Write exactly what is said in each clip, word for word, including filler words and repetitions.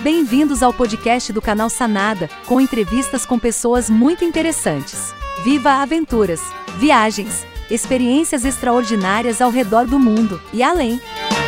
Bem-vindos ao podcast do canal Sanada, com entrevistas com pessoas muito interessantes. Viva aventuras, viagens, experiências extraordinárias ao redor do mundo e além.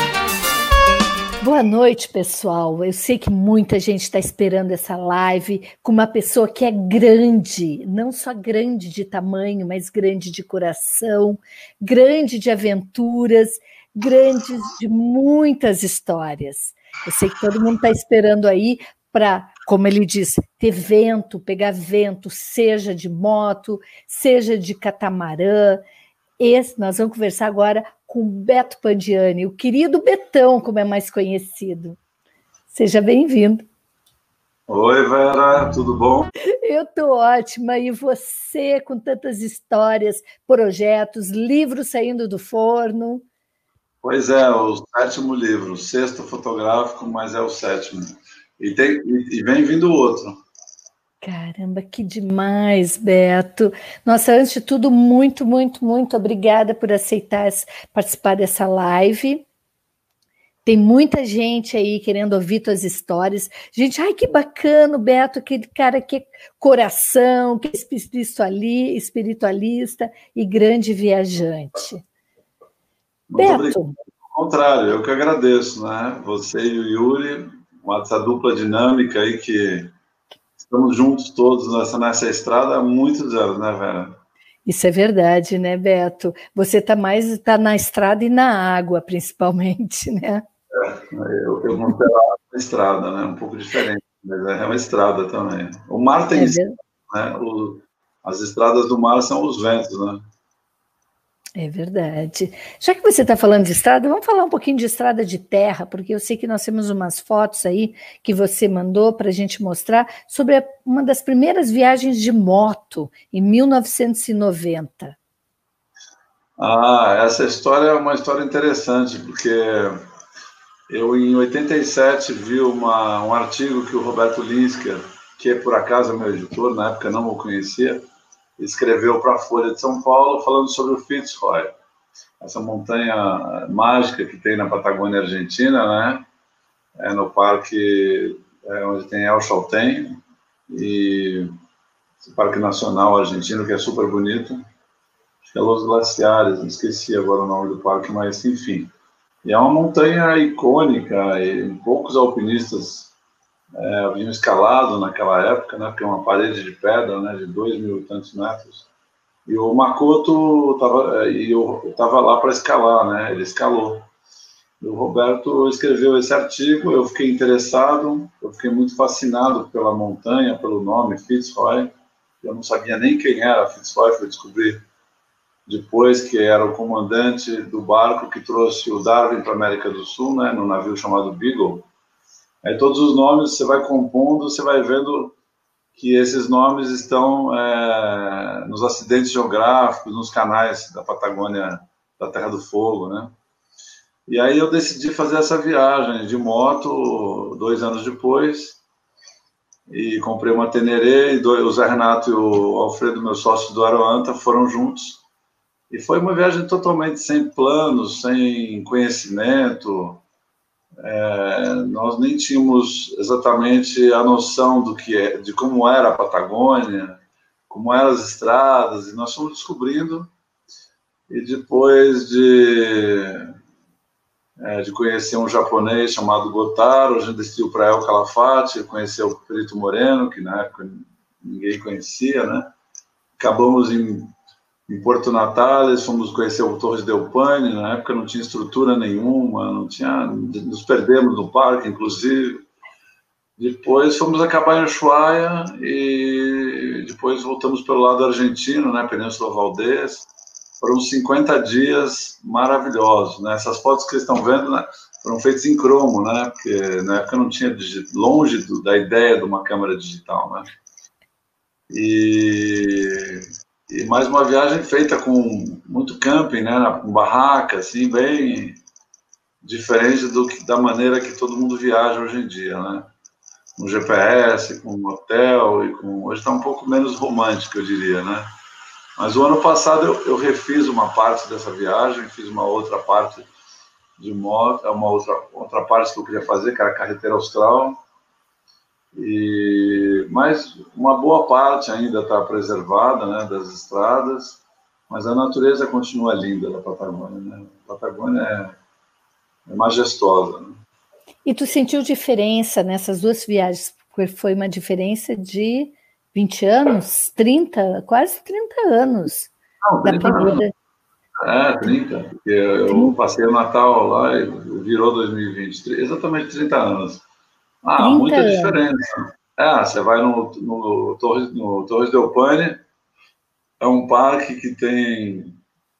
Boa noite, pessoal. Eu sei que muita gente está esperando essa live com uma pessoa que é grande, não só grande de tamanho, mas grande de coração, grande de aventuras, grande de muitas histórias. Eu sei que todo mundo está esperando aí para, como ele disse, ter vento, pegar vento, seja de moto, seja de catamarã. Esse, nós vamos conversar agora com o Beto Pandiani, o querido Betão, como é mais conhecido. Seja bem-vindo. Oi, Vera, tudo bom? Eu estou ótima, e você com tantas histórias, projetos, livros saindo do forno? Pois é, o sétimo livro, o sexto fotográfico, mas é o sétimo. E, tem, e, e vem vindo outro. Caramba, que demais, Beto. Nossa, antes de tudo, muito, muito, muito obrigada por aceitar participar dessa live. Tem muita gente aí querendo ouvir tuas histórias. Gente, ai, que bacana, Beto, aquele cara que é coração, que é espiritualista e grande viajante. Muito Beto. Obrigado. Ao contrário, eu que agradeço, né? Você e o Yuri, essa dupla dinâmica aí que estamos juntos todos nessa, nessa estrada há muitos anos, né, Vera? Isso é verdade, né, Beto? Você está mais tá na estrada e na água, principalmente, né? É, eu, eu montei lá na estrada, né? Um pouco diferente, mas é uma estrada também. O mar tem é isso, né? O, as estradas do mar são os ventos, né? É verdade. Já que você está falando de estrada, vamos falar um pouquinho de estrada de terra, porque eu sei que nós temos umas fotos aí que você mandou para a gente mostrar sobre a, uma das primeiras viagens de moto, em mil novecentos e noventa. Ah, essa história é uma história interessante, porque eu, em oitenta e sete, vi uma, um artigo que o Roberto Linsker, que por acaso é meu editor, na época não o conhecia, escreveu para a Folha de São Paulo falando sobre o Fitzroy, essa montanha mágica que tem na Patagônia Argentina, né? É no parque é, onde tem El Chaltén, e esse parque nacional argentino que é super bonito, acho que é Los Glaciares, esqueci agora o nome do parque, mas enfim. E é uma montanha icônica, e poucos alpinistas é, haviam escalado naquela época, né? Porque é uma parede de pedra, né? De dois mil e tantos metros. E o Makoto estava e eu estava lá para escalar, né? Ele escalou. E o Roberto escreveu esse artigo, eu fiquei interessado, eu fiquei muito fascinado pela montanha, pelo nome Fitzroy. Eu não sabia nem quem era Fitzroy, fui descobrir depois que era o comandante do barco que trouxe o Darwin para a América do Sul, né? No navio chamado Beagle. Aí todos os nomes você vai compondo, você vai vendo que esses nomes estão é, nos acidentes geográficos, nos canais da Patagônia, da Terra do Fogo, né? E aí eu decidi fazer essa viagem de moto dois anos depois, e comprei uma Teneré, e o Zé Renato e o Alfredo, meu sócio do Aroanta, foram juntos. E foi uma viagem totalmente sem planos, sem conhecimento. É, nós nem tínhamos exatamente a noção do que é, de como era a Patagônia, como eram as estradas, e nós fomos descobrindo. E depois de, é, de conhecer um japonês chamado Gotaro, a gente decidiu para El Calafate, conhecer o Perito Moreno, que na época ninguém conhecia, né? Acabamos em Em Porto Natales, fomos conhecer o Torres del Paine, na época não tinha estrutura nenhuma, não tinha, nos perdemos no parque, inclusive. Depois fomos acabar em Ushuaia e depois voltamos pelo lado argentino, né, Península Valdez. Foram cinquenta dias maravilhosos, né? Essas fotos que vocês estão vendo, né, foram feitas em cromo, né, porque na época não tinha, longe do, da ideia de uma câmera digital, né. E... E mais uma viagem feita com muito camping, né, com barraca, assim, bem diferente do que, da maneira que todo mundo viaja hoje em dia, né? Com G P S, com hotel, e com... hoje está um pouco menos romântico, eu diria, né? Mas o ano passado eu, eu refiz uma parte dessa viagem, fiz uma outra parte de moto, uma outra, outra parte que eu queria fazer, que era a Carretera Austral, E, mas uma boa parte ainda está preservada, né, das estradas, mas a natureza continua linda da Patagônia, né? A Patagônia é, é majestosa, né? E tu sentiu diferença nessas duas viagens? Porque foi uma diferença de vinte anos, trinta, quase trinta anos. Não, da trinta primeira. Anos. É, trinta, porque eu trinta. passei o Natal lá e virou dois mil e vinte, exatamente trinta anos. Ah, muita anos. diferença. É, você vai no, no, Torres, no Torres del Paine, é um parque que tem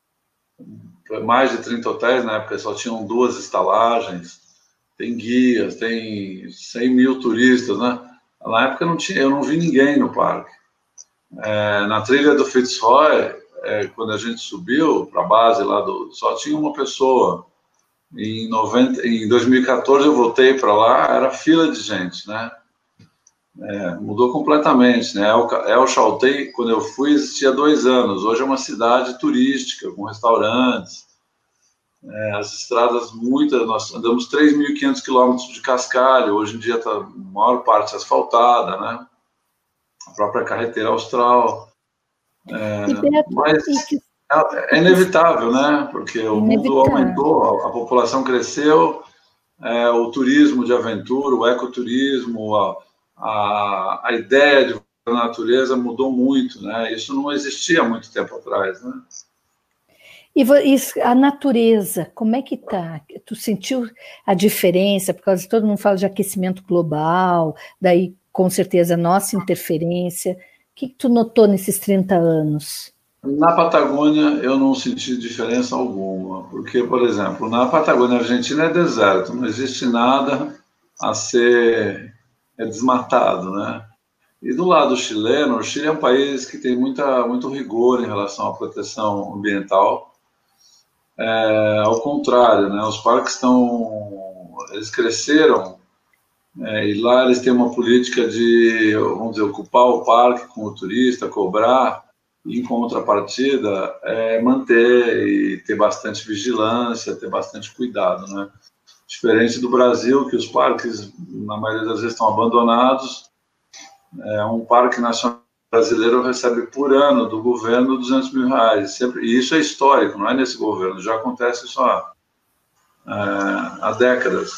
mais de trinta hotéis, na época só tinham duas estalagens, tem guias, tem cem mil turistas, né? Na época não tinha, eu não vi ninguém no parque. É, na trilha do Fitzroy, é, quando a gente subiu para a base lá, do, só tinha uma pessoa. Em, noventa, em dois mil e quatorze eu voltei para lá, era fila de gente, né? É, mudou completamente, né? El, El Chaltén, quando eu fui, existia há dois anos. Hoje é uma cidade turística, com restaurantes. É, as estradas, muitas, nós andamos três mil e quinhentos quilômetros de cascalho. Hoje em dia está a maior parte asfaltada, né? A própria carretera austral. É, Beto, mas que... é, é inevitável, né? Porque o mundo aumentou, a, a população cresceu, é, o turismo de aventura, o ecoturismo, a, a, a ideia de a natureza mudou muito, né? Isso não existia há muito tempo atrás, né? E a natureza, como é que tá? Tu sentiu a diferença? Por causa de todo mundo fala de aquecimento global, daí com certeza nossa interferência. O que, que tu notou nesses trinta anos? Na Patagônia eu não senti diferença alguma, porque, por exemplo, na Patagônia Argentina é deserto, não existe nada a ser é desmatado, né? E do lado chileno, o Chile é um país que tem muita, muito rigor em relação à proteção ambiental. É, ao contrário, né? Os parques estão, eles cresceram, é, e lá eles têm uma política de, vamos dizer, ocupar o parque com o turista, cobrar, e em contrapartida, é, manter e ter bastante vigilância, ter bastante cuidado, né? Diferente do Brasil, que os parques, na maioria das vezes, estão abandonados. É, um parque nacional brasileiro recebe por ano do governo duzentos mil reais. Sempre, e isso é histórico, não é nesse governo, já acontece isso há, é, há décadas.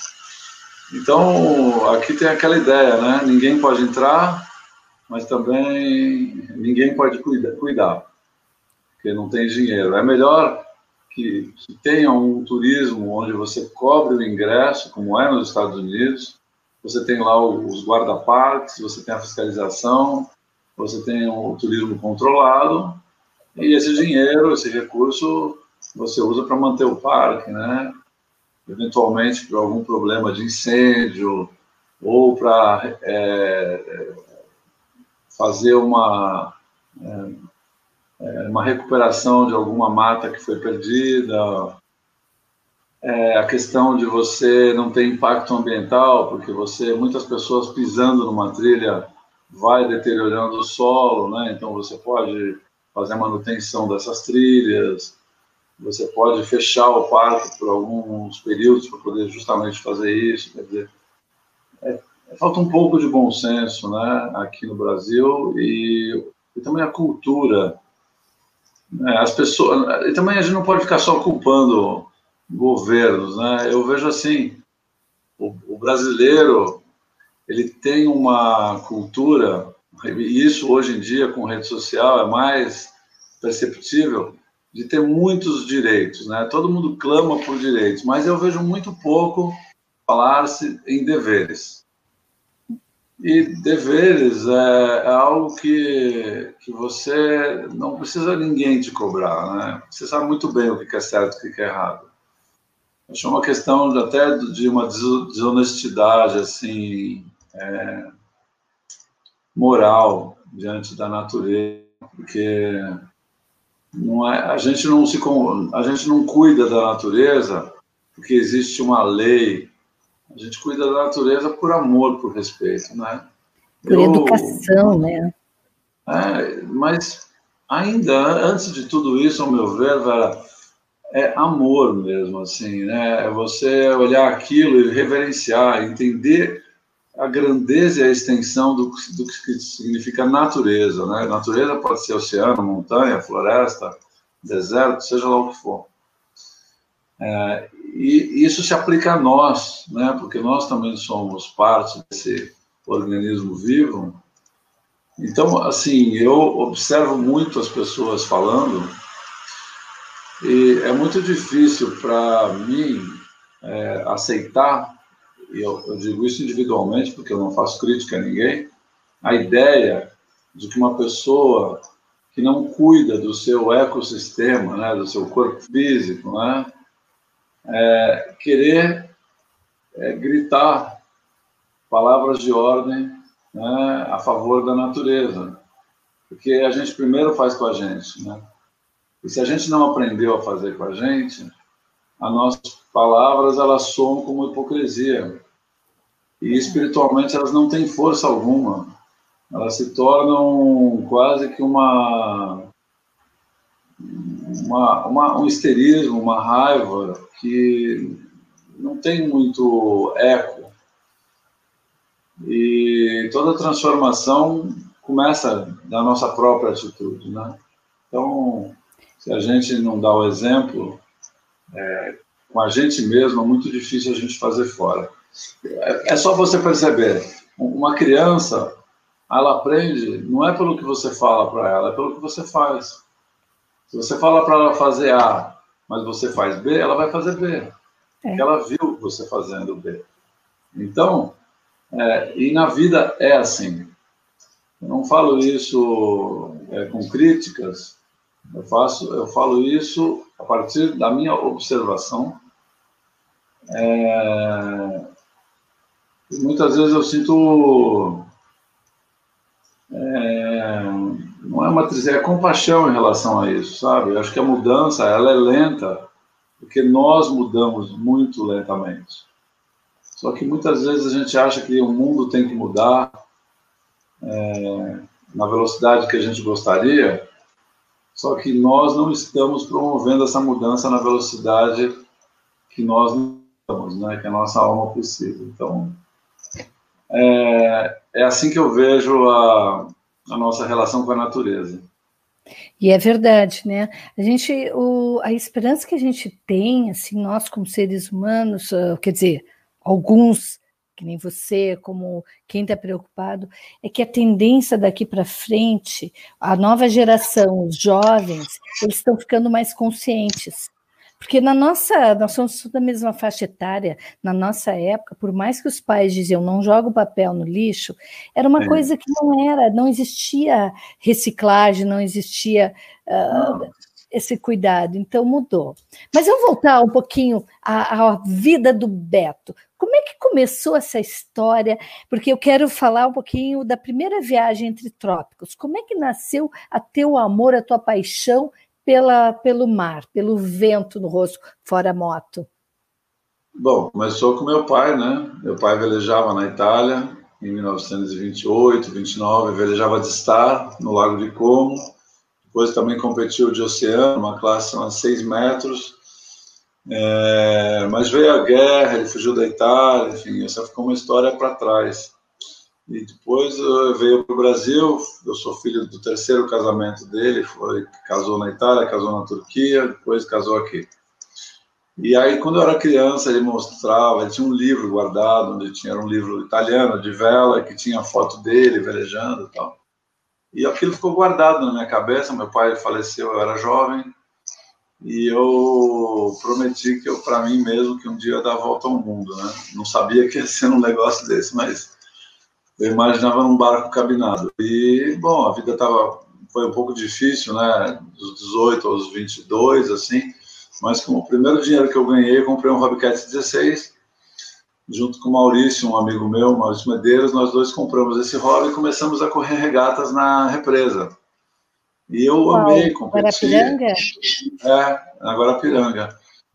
Então, aqui tem aquela ideia, né? Ninguém pode entrar, mas também ninguém pode cuidar, cuidar porque não tem dinheiro. É melhor que, que tenha um turismo onde você cobre o ingresso, como é nos Estados Unidos, você tem lá os guarda-parques, você tem a fiscalização, você tem o turismo controlado, e esse dinheiro, esse recurso, você usa para manter o parque, né? Eventualmente, por algum problema de incêndio, ou para é, fazer uma, é, uma recuperação de alguma mata que foi perdida. É, a questão de você não ter impacto ambiental, porque você, muitas pessoas pisando numa trilha vai deteriorando o solo, né? Então você pode fazer a manutenção dessas trilhas, você pode fechar o parque por alguns períodos para poder justamente fazer isso. Quer dizer, é, falta um pouco de bom senso, né, aqui no Brasil, e, e também a cultura, né? As pessoas, e também a gente não pode ficar só culpando governos, né? Eu vejo assim, o, o brasileiro, ele tem uma cultura, e isso hoje em dia com rede social é mais perceptível, de ter muitos direitos, né? Todo mundo clama por direitos, mas eu vejo muito pouco falar-se em deveres. E deveres é, é algo que, que você não precisa ninguém te cobrar, né? Você sabe muito bem o que é certo e o que é errado. Acho uma questão até de uma desonestidade, assim, é, moral diante da natureza, porque não é, a gente não se a gente não cuida da natureza porque existe uma lei. A gente cuida da natureza por amor, por respeito, né? Por Eu, educação, né? É, mas ainda antes de tudo isso, ao meu ver, Vera, é amor mesmo, assim, né? É você olhar aquilo e reverenciar, entender a grandeza e a extensão do, do que significa natureza, né? Natureza pode ser oceano, montanha, floresta, deserto, seja lá o que for. É, e isso se aplica a nós, né? Porque nós também somos parte desse organismo vivo. Então, assim, eu observo muito as pessoas falando e é muito difícil para mim é, aceitar, e eu, eu digo isso individualmente porque eu não faço crítica a ninguém, a ideia de que uma pessoa que não cuida do seu ecossistema, né, do seu corpo físico, né, é, querer é, gritar palavras de ordem, né, a favor da natureza, porque a gente primeiro faz com a gente, né? E se a gente não aprendeu a fazer com a gente, as nossas palavras elas soam como hipocrisia e espiritualmente elas não têm força alguma, elas se tornam quase que uma, uma, uma um histerismo, uma raiva que não tem muito eco. E toda transformação começa da nossa própria atitude, né? Então, se a gente não dá o exemplo, é, com a gente mesmo, é muito difícil a gente fazer fora. É, é só você perceber, uma criança, ela aprende, não é pelo que você fala para ela, é pelo que você faz. Se você fala para ela fazer A, mas você faz B, ela vai fazer B. É. Porque ela viu você fazendo B. Então, é, e na vida é assim. Eu não falo isso é, com críticas, eu, faço, eu falo isso a partir da minha observação. É, muitas vezes eu sinto, é, não é uma tristeza, é compaixão em relação a isso, sabe? Eu acho que a mudança ela é lenta, porque nós mudamos muito lentamente. Só que muitas vezes a gente acha que o mundo tem que mudar é, na velocidade que a gente gostaria, só que nós não estamos promovendo essa mudança na velocidade que nós não estamos, né? Que a nossa alma precisa. Então, é, é assim que eu vejo a, a nossa relação com a natureza. E é verdade, né? A gente, o, a esperança que a gente tem, assim, nós como seres humanos, uh, quer dizer, alguns, que nem você, como quem está preocupado, é que a tendência daqui para frente, a nova geração, os jovens, eles estão ficando mais conscientes. Porque na nossa, nós somos da mesma faixa etária, na nossa época, por mais que os pais diziam não joga o papel no lixo, era uma é. coisa que não era, não existia reciclagem, não existia uh, esse cuidado, então mudou. Mas eu vou voltar um pouquinho à, à vida do Beto. Como é que começou essa história? Porque eu quero falar um pouquinho da primeira viagem entre trópicos. Como é que nasceu a teu amor, a tua paixão Pela, pelo mar, pelo vento no rosto, fora a moto? Bom, começou com meu pai, né? Meu pai velejava na Itália em mil novecentos e vinte e oito, vinte e nove, velejava de Star, no Lago de Como. Depois também competiu de oceano, uma classe de seis metros. É, mas veio a guerra, ele fugiu da Itália, enfim, essa ficou uma história para trás. E depois veio para o Brasil, eu sou filho do terceiro casamento dele, foi, casou na Itália, casou na Turquia, depois casou aqui. E aí, quando eu era criança, ele mostrava, ele tinha um livro guardado, onde tinha um livro italiano de vela, que tinha a foto dele velejando e tal. E aquilo ficou guardado na minha cabeça, meu pai faleceu, eu era jovem, e eu prometi que eu, para mim mesmo, que um dia eu ia dar a volta ao mundo, né? Não sabia que ia ser um negócio desse, mas eu imaginava num barco cabinado. E, bom, a vida tava, foi um pouco difícil, né? Dos dezoito aos vinte e dois, assim. Mas com o primeiro dinheiro que eu ganhei, eu comprei um Hobbycat dezesseis. Junto com o Maurício, um amigo meu, Maurício Medeiros, nós dois compramos esse hobby e começamos a correr regatas na represa. E eu Uau, amei competir. Guarapiranga? É, na Guarapiranga.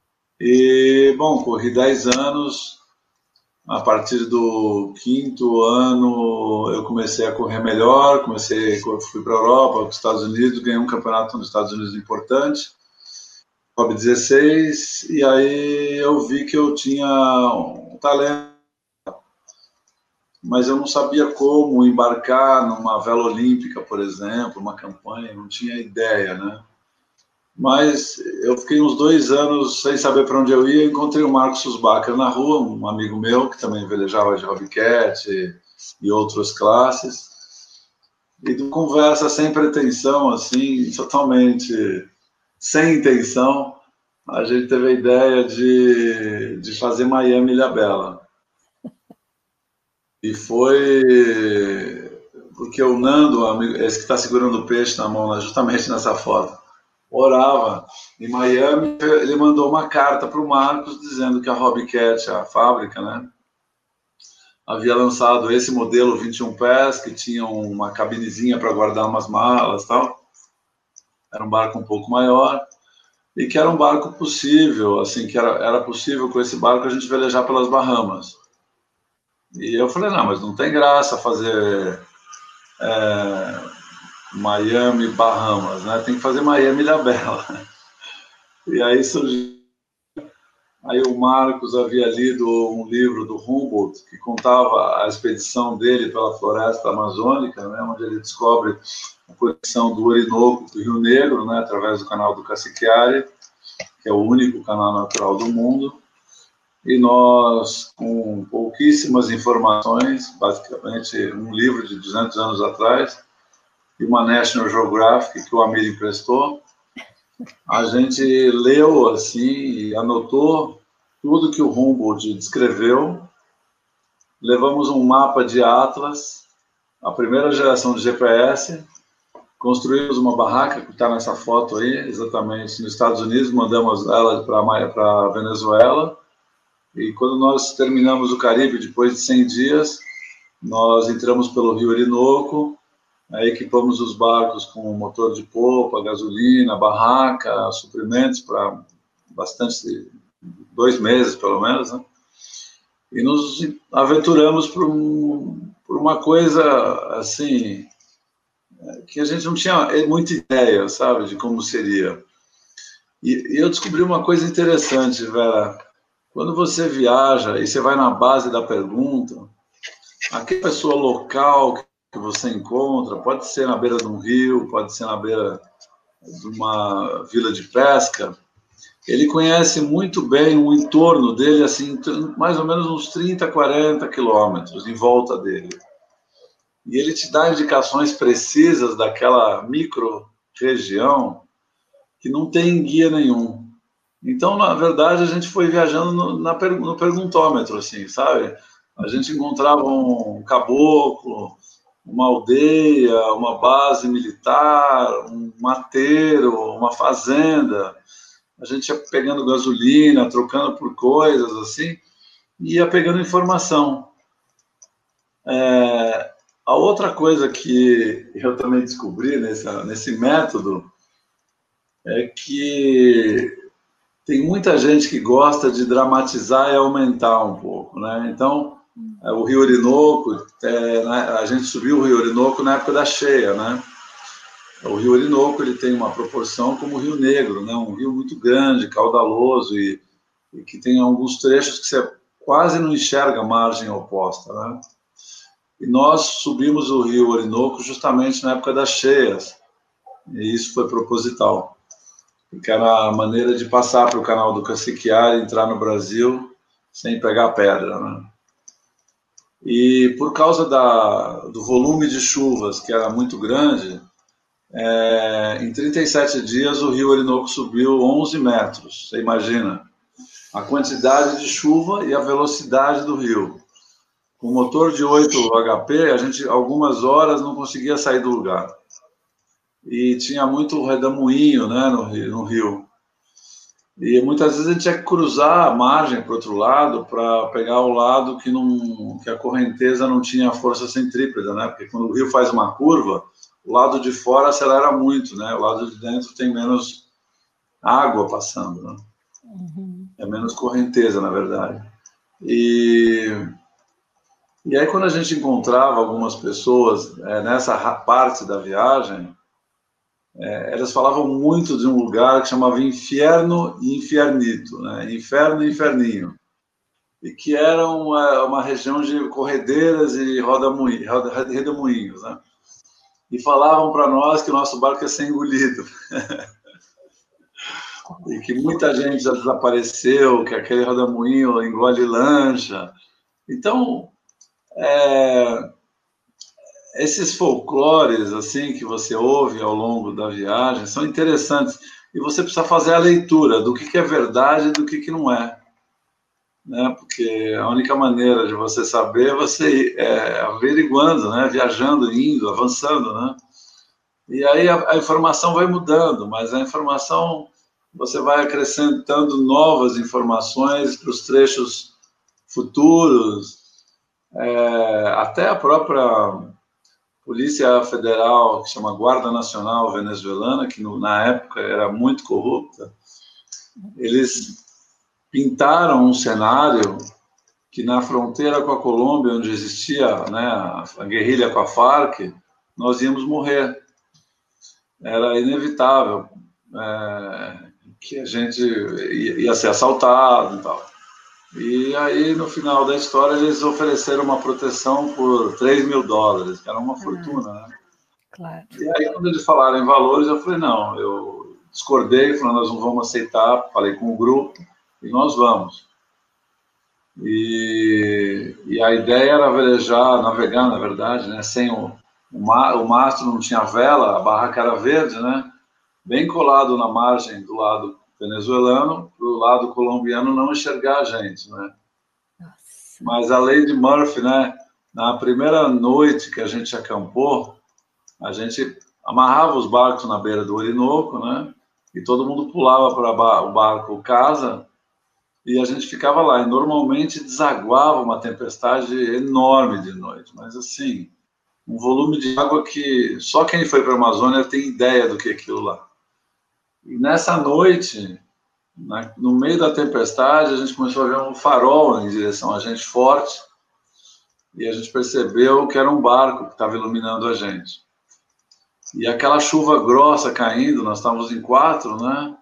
E, bom, corri dez anos. A partir do quinto ano, eu comecei a correr melhor, comecei, fui para a Europa, para os Estados Unidos, ganhei um campeonato nos Estados Unidos importante, Hobby dezesseis, e aí eu vi que eu tinha um talento. mas eu não sabia como embarcar numa vela olímpica, por exemplo, uma campanha, não tinha ideia, né? Mas eu fiquei uns dois anos sem saber para onde eu ia, encontrei o Marcos Susbacher na rua, um amigo meu, que também velejava de Hobbycat e, e outras classes, e de conversa sem pretensão, assim, totalmente sem intenção, a gente teve a ideia de, de fazer Miami Ilhabela. E foi porque o Nando, amigo, esse que está segurando o peixe na mão, justamente nessa foto, morava em Miami. Ele mandou uma carta para o Marcos dizendo que a Hobbycat, a fábrica, né, havia lançado esse modelo vinte e um pés, que tinha uma cabinezinha para guardar umas malas e tal. Era um barco um pouco maior. E que era um barco possível, assim, que era, era possível com esse barco a gente velejar pelas Bahamas. E eu falei, não, mas não tem graça fazer é, Miami, Bahamas, né? Tem que fazer Miami Ilhabela. E aí surgiu. Aí o Marcos havia lido um livro do Humboldt que contava a expedição dele pela floresta amazônica, né? Onde ele descobre a conexão do Orinoco com o Rio Negro, né? Através do canal do Cassiquiare, que é o único canal natural do mundo. E nós, com pouquíssimas informações, basicamente um livro de duzentos anos atrás, e uma National Geographic que o Amir emprestou, a gente leu assim e anotou tudo que o Humboldt descreveu, levamos um mapa de Atlas, a primeira geração de G P S, construímos uma barraca que está nessa foto aí, exatamente nos Estados Unidos, mandamos ela para a Venezuela. E quando nós terminamos o Caribe, depois de cem dias, nós entramos pelo Rio Orinoco, aí equipamos os barcos com motor de popa, gasolina, barraca, suprimentos para bastante, dois meses pelo menos, né? E nos aventuramos por, um, por uma coisa, assim, que a gente não tinha muita ideia, sabe, de como seria. E, e eu descobri uma coisa interessante, Vera. Quando você viaja e você vai na base da pergunta, aquela pessoa local que você encontra, pode ser na beira de um rio, pode ser na beira de uma vila de pesca, ele conhece muito bem o entorno dele, assim, mais ou menos uns trinta, quarenta quilômetros em volta dele. E ele te dá indicações precisas daquela micro-região que não tem guia nenhum. Então, na verdade, a gente foi viajando no, na, no perguntômetro, assim, sabe? A gente encontrava um caboclo, uma aldeia, uma base militar, um mateiro, uma fazenda. A gente ia pegando gasolina, trocando por coisas, assim, e ia pegando informação. É, a outra coisa que eu também descobri nesse, nesse método é que tem muita gente que gosta de dramatizar e aumentar um pouco, né? Então, o Rio Orinoco, é, né, a gente subiu o Rio Orinoco na época da cheia, né? O Rio Orinoco, ele tem uma proporção como o Rio Negro, né? Um rio muito grande, caudaloso e, e que tem alguns trechos que você quase não enxerga a margem oposta, né? E nós subimos o Rio Orinoco justamente na época das cheias, e isso foi proposital. Que era a maneira de passar para o canal do Cassiquiare e entrar no Brasil sem pegar pedra, né? E por causa da, do volume de chuvas, que era muito grande, é, em trinta e sete dias o Rio Orinoco subiu onze metros, você imagina? A quantidade de chuva e a velocidade do rio. Com motor de oito H P, a gente algumas horas não conseguia sair do lugar. E tinha muito redemoinho, né, no rio, no rio. E muitas vezes a gente tinha que cruzar a margem para o outro lado para pegar o lado que, não, que a correnteza não tinha força centrípeta, né? Porque quando o rio faz uma curva, o lado de fora acelera muito, né? O lado de dentro tem menos água passando, né? Uhum. É menos correnteza, na verdade. E, e aí quando a gente encontrava algumas pessoas é, nessa parte da viagem, É, elas falavam muito de um lugar que chamava Inferno e Infiernito, né? Inferno e Inferninho. e que era uma, uma região de corredeiras e rodamuinhos, roda, redemoinhos, né? E falavam para nós que o nosso barco ia ser engolido. E que muita gente já desapareceu, que aquele rodamuinho engole lancha. Então, é, esses folclores assim que você ouve ao longo da viagem são interessantes. E você precisa fazer a leitura do que, que é verdade e do que, que não é. Né? Porque a única maneira de você saber é você é, averiguando, né? Viajando, indo, avançando. Né? E aí a, a informação vai mudando, mas a informação... você vai acrescentando novas informações para os trechos futuros, é, até a própria Polícia Federal, que chama Guarda Nacional Venezuelana, que no, na época era muito corrupta, eles pintaram um cenário que na fronteira com a Colômbia, onde existia, né, a, a guerrilha com a Farc, nós íamos morrer. Era inevitável. É, que a gente ia ser assaltado e tal. E aí, no final da história, eles ofereceram uma proteção por três mil dólares, que era uma fortuna, né? Claro. E aí, quando eles falaram em valores, eu falei, não, eu discordei, falei, nós não vamos aceitar, falei com o grupo, e nós vamos. E, e a ideia era velejar, navegar, na verdade, né? Sem o, o, ma, o mastro não tinha vela, a barraca era verde, né? Bem colado na margem do lado venezuelano, para o lado colombiano não enxergar a gente, né? Nossa. Mas a lei de Murphy, né? Na primeira noite que a gente acampou, a gente amarrava os barcos na beira do Orinoco, né? E todo mundo pulava para o barco casa e a gente ficava lá. E normalmente desaguava uma tempestade enorme de noite, mas assim, um volume de água que só quem foi para a Amazônia tem ideia do que é aquilo lá. E nessa noite, na, no meio da tempestade, a gente começou a ver um farol em direção a gente forte e a gente percebeu que era um barco que estava iluminando a gente. E aquela chuva grossa caindo, nós estávamos em quatro, né?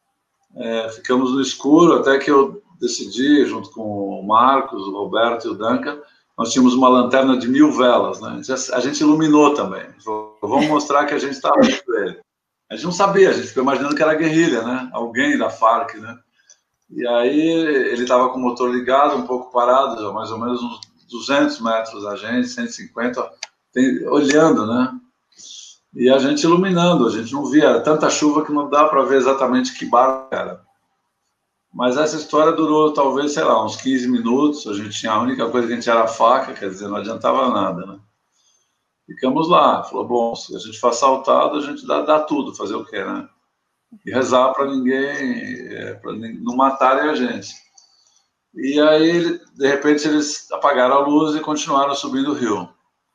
É, ficamos no escuro até que eu decidi, junto com o Marcos, o Roberto e o Duncan, nós tínhamos uma lanterna de mil velas, né? A gente iluminou também. Vamos mostrar que a gente estava vendo ele. A gente não sabia, a gente ficou imaginando que era guerrilha, né? Alguém da Farc, né? E aí ele estava com o motor ligado, um pouco parado, já mais ou menos uns duzentos metros da gente, cento e cinquenta, tem, olhando, né? E a gente iluminando, a gente não via tanta chuva que não dá para ver exatamente que barco era. Mas essa história durou talvez, sei lá, uns quinze minutos, a gente tinha a única coisa que a gente era a faca, quer dizer, não adiantava nada, né? Ficamos lá, falou, bom, se a gente for assaltado, a gente dá, dá tudo, fazer o quê, né? E rezar para ninguém, é, para não matarem a gente. E aí, de repente, eles apagaram a luz e continuaram subindo o rio.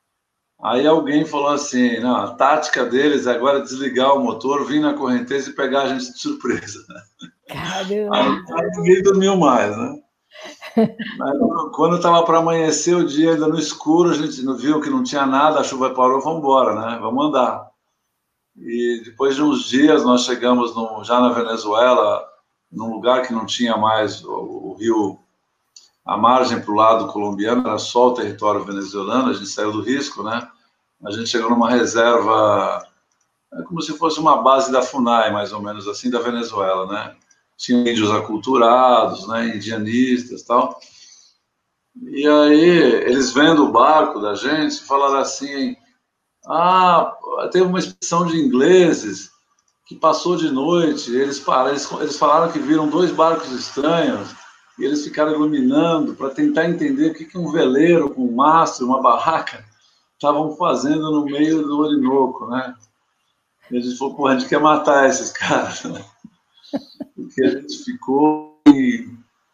Aí alguém falou assim, não, a tática deles é agora desligar o motor, vir na correnteza e pegar a gente de surpresa. Caramba! Aí ninguém dormiu mais, né? Mas, quando estava para amanhecer o dia, ainda no escuro, a gente não viu que não tinha nada, a chuva parou, vamos embora, né? Vamos andar. E depois de uns dias, nós chegamos no, já na Venezuela, num lugar que não tinha mais o, o rio, a margem para o lado colombiano, era só o território venezuelano, a gente saiu do risco, né? A gente chegou numa reserva, é como se fosse uma base da FUNAI, mais ou menos assim, da Venezuela, né? Tinham índios aculturados, né, indianistas e tal. E aí, eles vendo o barco da gente, falaram assim, ah, teve uma expedição de ingleses que passou de noite, eles, pararam, eles, eles falaram que viram dois barcos estranhos, e eles ficaram iluminando para tentar entender o que, que um veleiro com um mastro, uma barraca, estavam fazendo no meio do Orinoco, né? E a gente falou, pô, a gente quer matar esses caras, né? Porque a gente ficou em,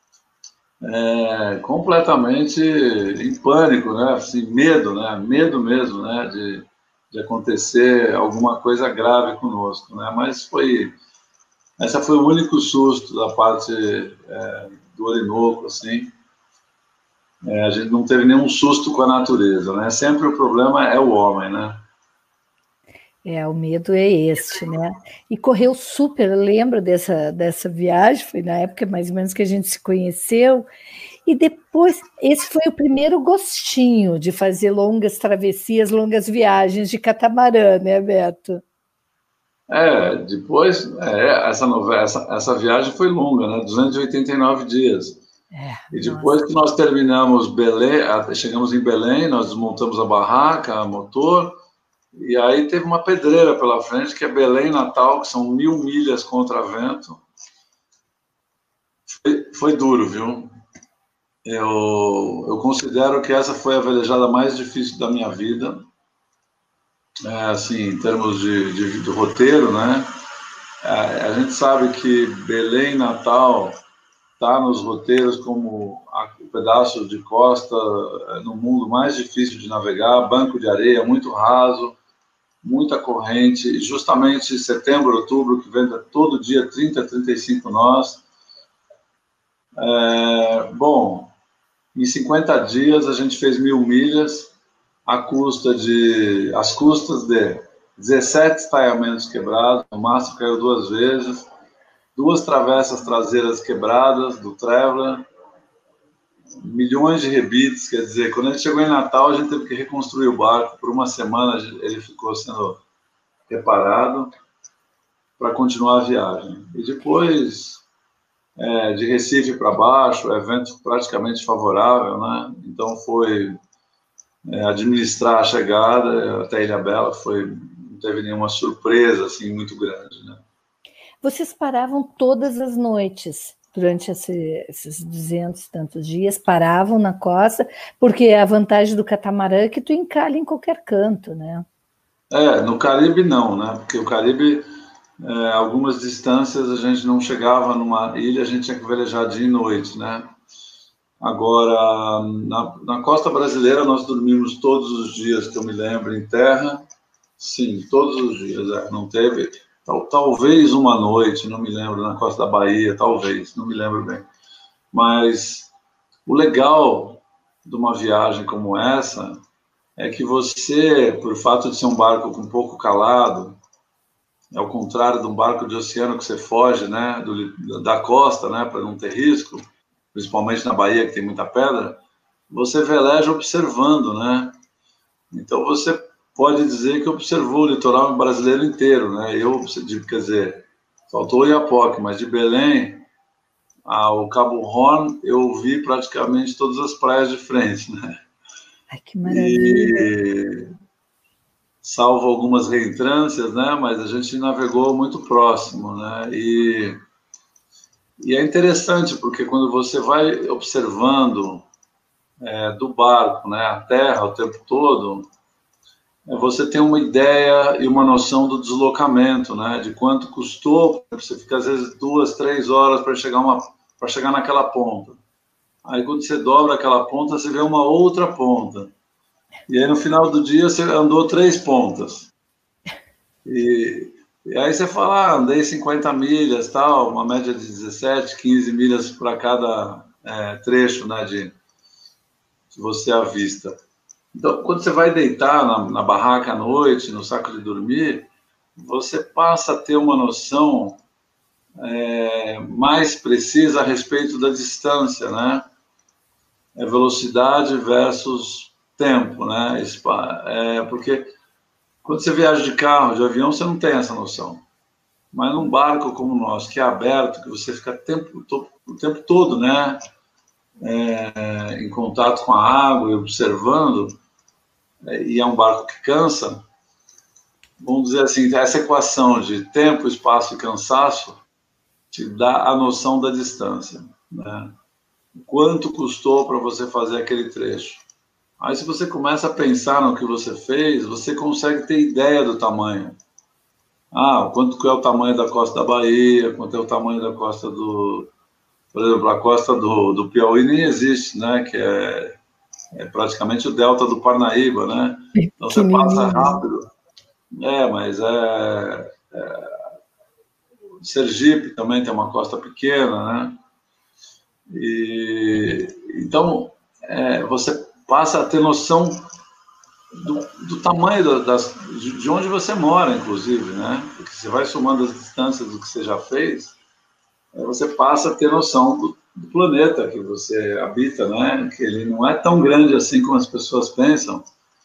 é, completamente em pânico, né? Assim, medo, né? Medo mesmo, né? De, de acontecer alguma coisa grave conosco, né? Mas foi, essa foi o único susto da parte é, do Orinoco, assim. É, a gente não teve nenhum susto com a natureza, né? Sempre o problema é o homem, né? É, o medo é este, né? E correu super, eu lembro dessa, dessa viagem, foi na época mais ou menos que a gente se conheceu, E depois, esse foi o primeiro gostinho de fazer longas travessias, longas viagens de catamarã, né, Beto? É, depois, é, essa, novela, essa, essa viagem foi longa, né? duzentos e oitenta e nove dias. É, e depois nossa. que nós terminamos Belém, chegamos em Belém, nós desmontamos a barraca, motor, e aí teve uma pedreira pela frente, que é Belém, Natal, que são mil milhas contra vento. Foi, foi duro, viu? Eu, eu considero que essa foi a velejada mais difícil da minha vida. É, assim, em termos de, de, de roteiro, né? A, a gente sabe que Belém, Natal, está nos roteiros como a, o pedaço de costa no mundo mais difícil de navegar, banco de areia muito raso, muita corrente, e justamente setembro, outubro, que venta todo dia trinta, trinta e cinco nós. É, bom, em cinquenta dias a gente fez mil milhas, à custa de, às custas de dezessete estaiamentos quebrados, o mastro caiu duas vezes, duas travessas traseiras quebradas do Traveler, milhões de rebites, quer dizer, quando a gente chegou em Natal, a gente teve que reconstruir o barco, por uma semana ele ficou sendo reparado para continuar a viagem. E depois, é, de Recife para baixo, evento praticamente favorável, né? Então foi é, administrar a chegada até Ilhabela, foi, não teve nenhuma surpresa assim muito grande, né? Vocês paravam todas as noites durante esse, esses duzentos e tantos dias, paravam na costa, porque a vantagem do catamarã é que tu encalha em qualquer canto, né? É, no Caribe não, né? Porque o Caribe, é, algumas distâncias a gente não chegava numa ilha, a gente tinha que velejar dia e noite, né? Agora, na, na costa brasileira nós dormimos todos os dias, que eu me lembro, em terra. Sim, todos os dias, é, não teve... Tal, talvez uma noite, não me lembro, na costa da Bahia, talvez, não me lembro bem. Mas o legal de uma viagem como essa é que você, por fato de ser um barco com pouco calado, ao contrário de um barco de oceano que você foge, né, do, da costa, né, para não ter risco, principalmente na Bahia, que tem muita pedra, você veleja observando, né? Então você pode dizer que observou o litoral brasileiro inteiro, né? Eu, quer dizer, faltou o Iapoque, mas de Belém ao Cabo Horn eu vi praticamente todas as praias de frente, né? Ai, que maravilha! E, salvo algumas reentrâncias, né? Mas a gente navegou muito próximo, né? E, e é interessante porque quando você vai observando é, do barco, né, a terra o tempo todo, você tem uma ideia e uma noção do deslocamento, né? De quanto custou. Você fica às vezes duas, três horas para chegar uma, para chegar naquela ponta. Aí quando você dobra aquela ponta, você vê uma outra ponta. E aí no final do dia você andou três pontas. E, e aí você fala, ah, andei cinquenta milhas, tal, uma média de dezessete, quinze milhas para cada é, trecho, né? De que você avista. Então, quando você vai deitar na, na barraca à noite, no saco de dormir, você passa a ter uma noção é, mais precisa a respeito da distância, né? É velocidade versus tempo, né? É, porque quando você viaja de carro, de avião, você não tem essa noção. Mas num barco como o nosso, que é aberto, que você fica tempo, to, o tempo todo, né? É, em contato com a água e observando, e é um barco que cansa, vamos dizer assim, essa equação de tempo, espaço e cansaço te dá a noção da distância, né? Quanto custou para você fazer aquele trecho. Aí se você começa a pensar no que você fez, você consegue ter ideia do tamanho. Ah, quanto que é o tamanho da costa da Bahia, quanto é o tamanho da costa do... Por exemplo, a costa do, do Piauí nem existe, né? Que é É praticamente o delta do Parnaíba, né? Então você passa rápido. É, mas é, é... Sergipe também tem uma costa pequena, né? E então é, você passa a ter noção do, do tamanho das, de onde você mora, inclusive, né? Porque você vai somando as distâncias do que você já fez, você passa a ter noção do, do planeta que você habita, né? Que ele não é tão grande assim como as pessoas pensam.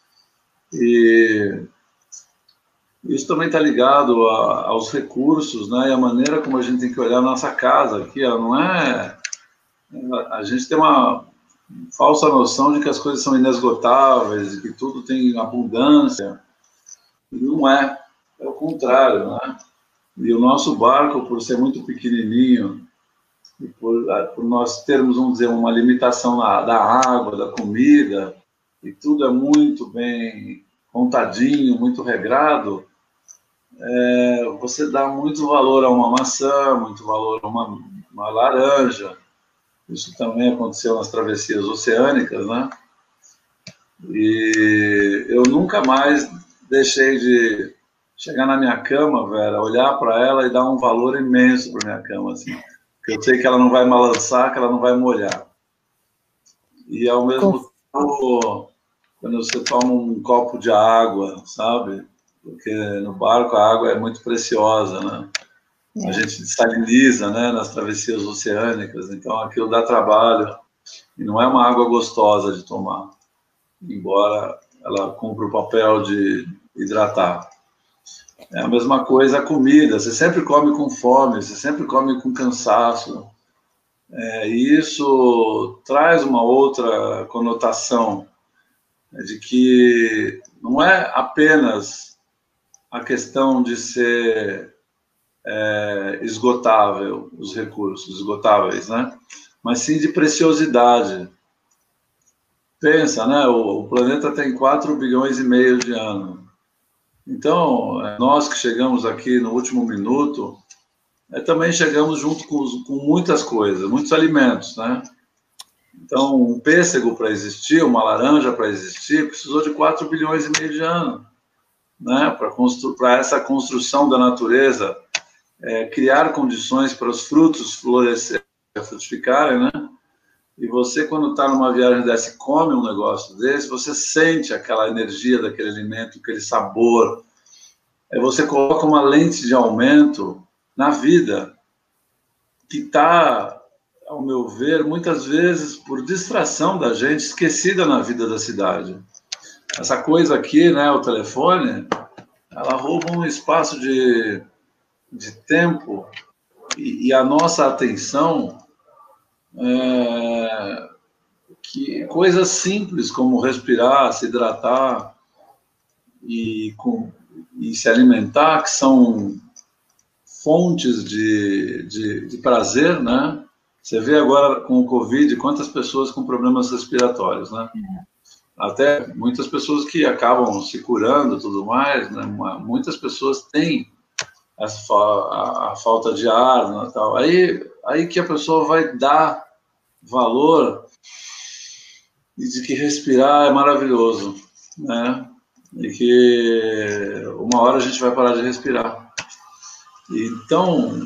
E isso também está ligado a, aos recursos, né? E a maneira como a gente tem que olhar a nossa casa aqui, ela não é... A gente tem uma falsa noção de que as coisas são inesgotáveis, de que tudo tem abundância. E não é, é o contrário, né? E o nosso barco, por ser muito pequenininho, e por, por nós termos, vamos dizer, uma limitação na, da água, da comida, e tudo é muito bem contadinho, muito regrado, é, você dá muito valor a uma maçã, muito valor a uma, uma laranja. Isso também aconteceu nas travessias oceânicas, né? E eu nunca mais deixei de chegar na minha cama, Vera, olhar para ela e dar um valor imenso para minha cama, assim. Porque eu sei que ela não vai balançar, que ela não vai molhar. E ao mesmo tempo, quando você toma um copo de água, sabe? Porque no barco a água é muito preciosa, né? É. A gente saliniza, né, nas travessias oceânicas, então aquilo dá trabalho. E não é uma água gostosa de tomar, embora ela cumpra o papel de hidratar. É a mesma coisa a comida, você sempre come com fome, você sempre come com cansaço. É, e isso traz uma outra conotação, né, de que não é apenas a questão de ser é, esgotável, os recursos esgotáveis, né? Mas sim de preciosidade. Pensa, né? O, o planeta tem quatro bilhões e meio de anos. Então, nós que chegamos aqui no último minuto, é, também chegamos junto com, com muitas coisas, muitos alimentos, né? Então, um pêssego para existir, uma laranja para existir, precisou de quatro bilhões e meio de anos, né? Para constru para essa construção da natureza, é, criar condições para os frutos florescerem, frutificarem, né? E você, quando está numa viagem dessa e come um negócio desse, você sente aquela energia daquele alimento, aquele sabor. Aí você coloca uma lente de aumento na vida, que está, ao meu ver, muitas vezes, por distração da gente, esquecida na vida da cidade. Essa coisa aqui, né, o telefone, ela rouba um espaço de, de tempo e, e a nossa atenção... É, que coisas simples como respirar, se hidratar e, com, e se alimentar, que são fontes de, de, de prazer, né? Você vê agora com o Covid quantas pessoas com problemas respiratórios, né? Até muitas pessoas que acabam se curando e tudo mais, né? Muitas pessoas têm a, a, a falta de ar, né, tal. Aí, aí que a pessoa vai dar valor e de que respirar é maravilhoso, né? E que uma hora a gente vai parar de respirar. Então,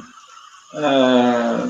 é,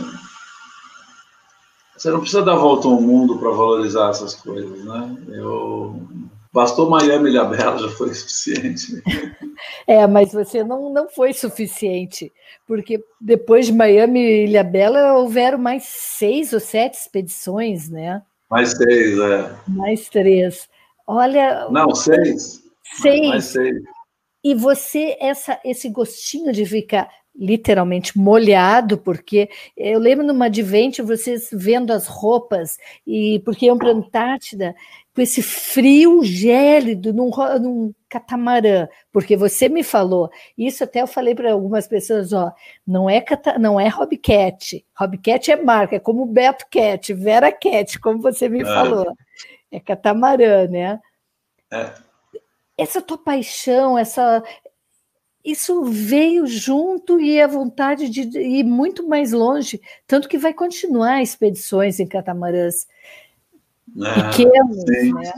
você não precisa dar volta ao mundo para valorizar essas coisas, né? Eu, bastou Miami e Ilhabela, já foi suficiente. É, mas você não, não foi suficiente, porque depois de Miami e Ilhabela houveram mais seis ou sete expedições, né? Mais seis, é. Mais três. Olha... Não, seis. Seis. Mais seis. E você, essa, esse gostinho de ficar literalmente molhado, porque eu lembro numa adventure, vocês vendo as roupas, e porque iam para a Antártida, com esse frio gélido num, num catamarã, porque você me falou, isso até eu falei para algumas pessoas, ó, não é, cata, não é Hobcat, Hobcat é marca, é como Beto Cat, Vera Cat, como você me é. falou, é catamarã, né? É. Essa tua paixão, essa... isso veio junto e a vontade de ir muito mais longe, tanto que vai continuar expedições em catamarãs é, pequenos, sim. né?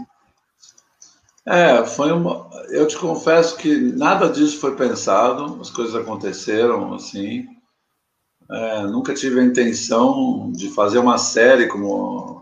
É, foi uma... Eu te confesso que nada disso foi pensado, as coisas aconteceram assim. É, nunca tive a intenção de fazer uma série como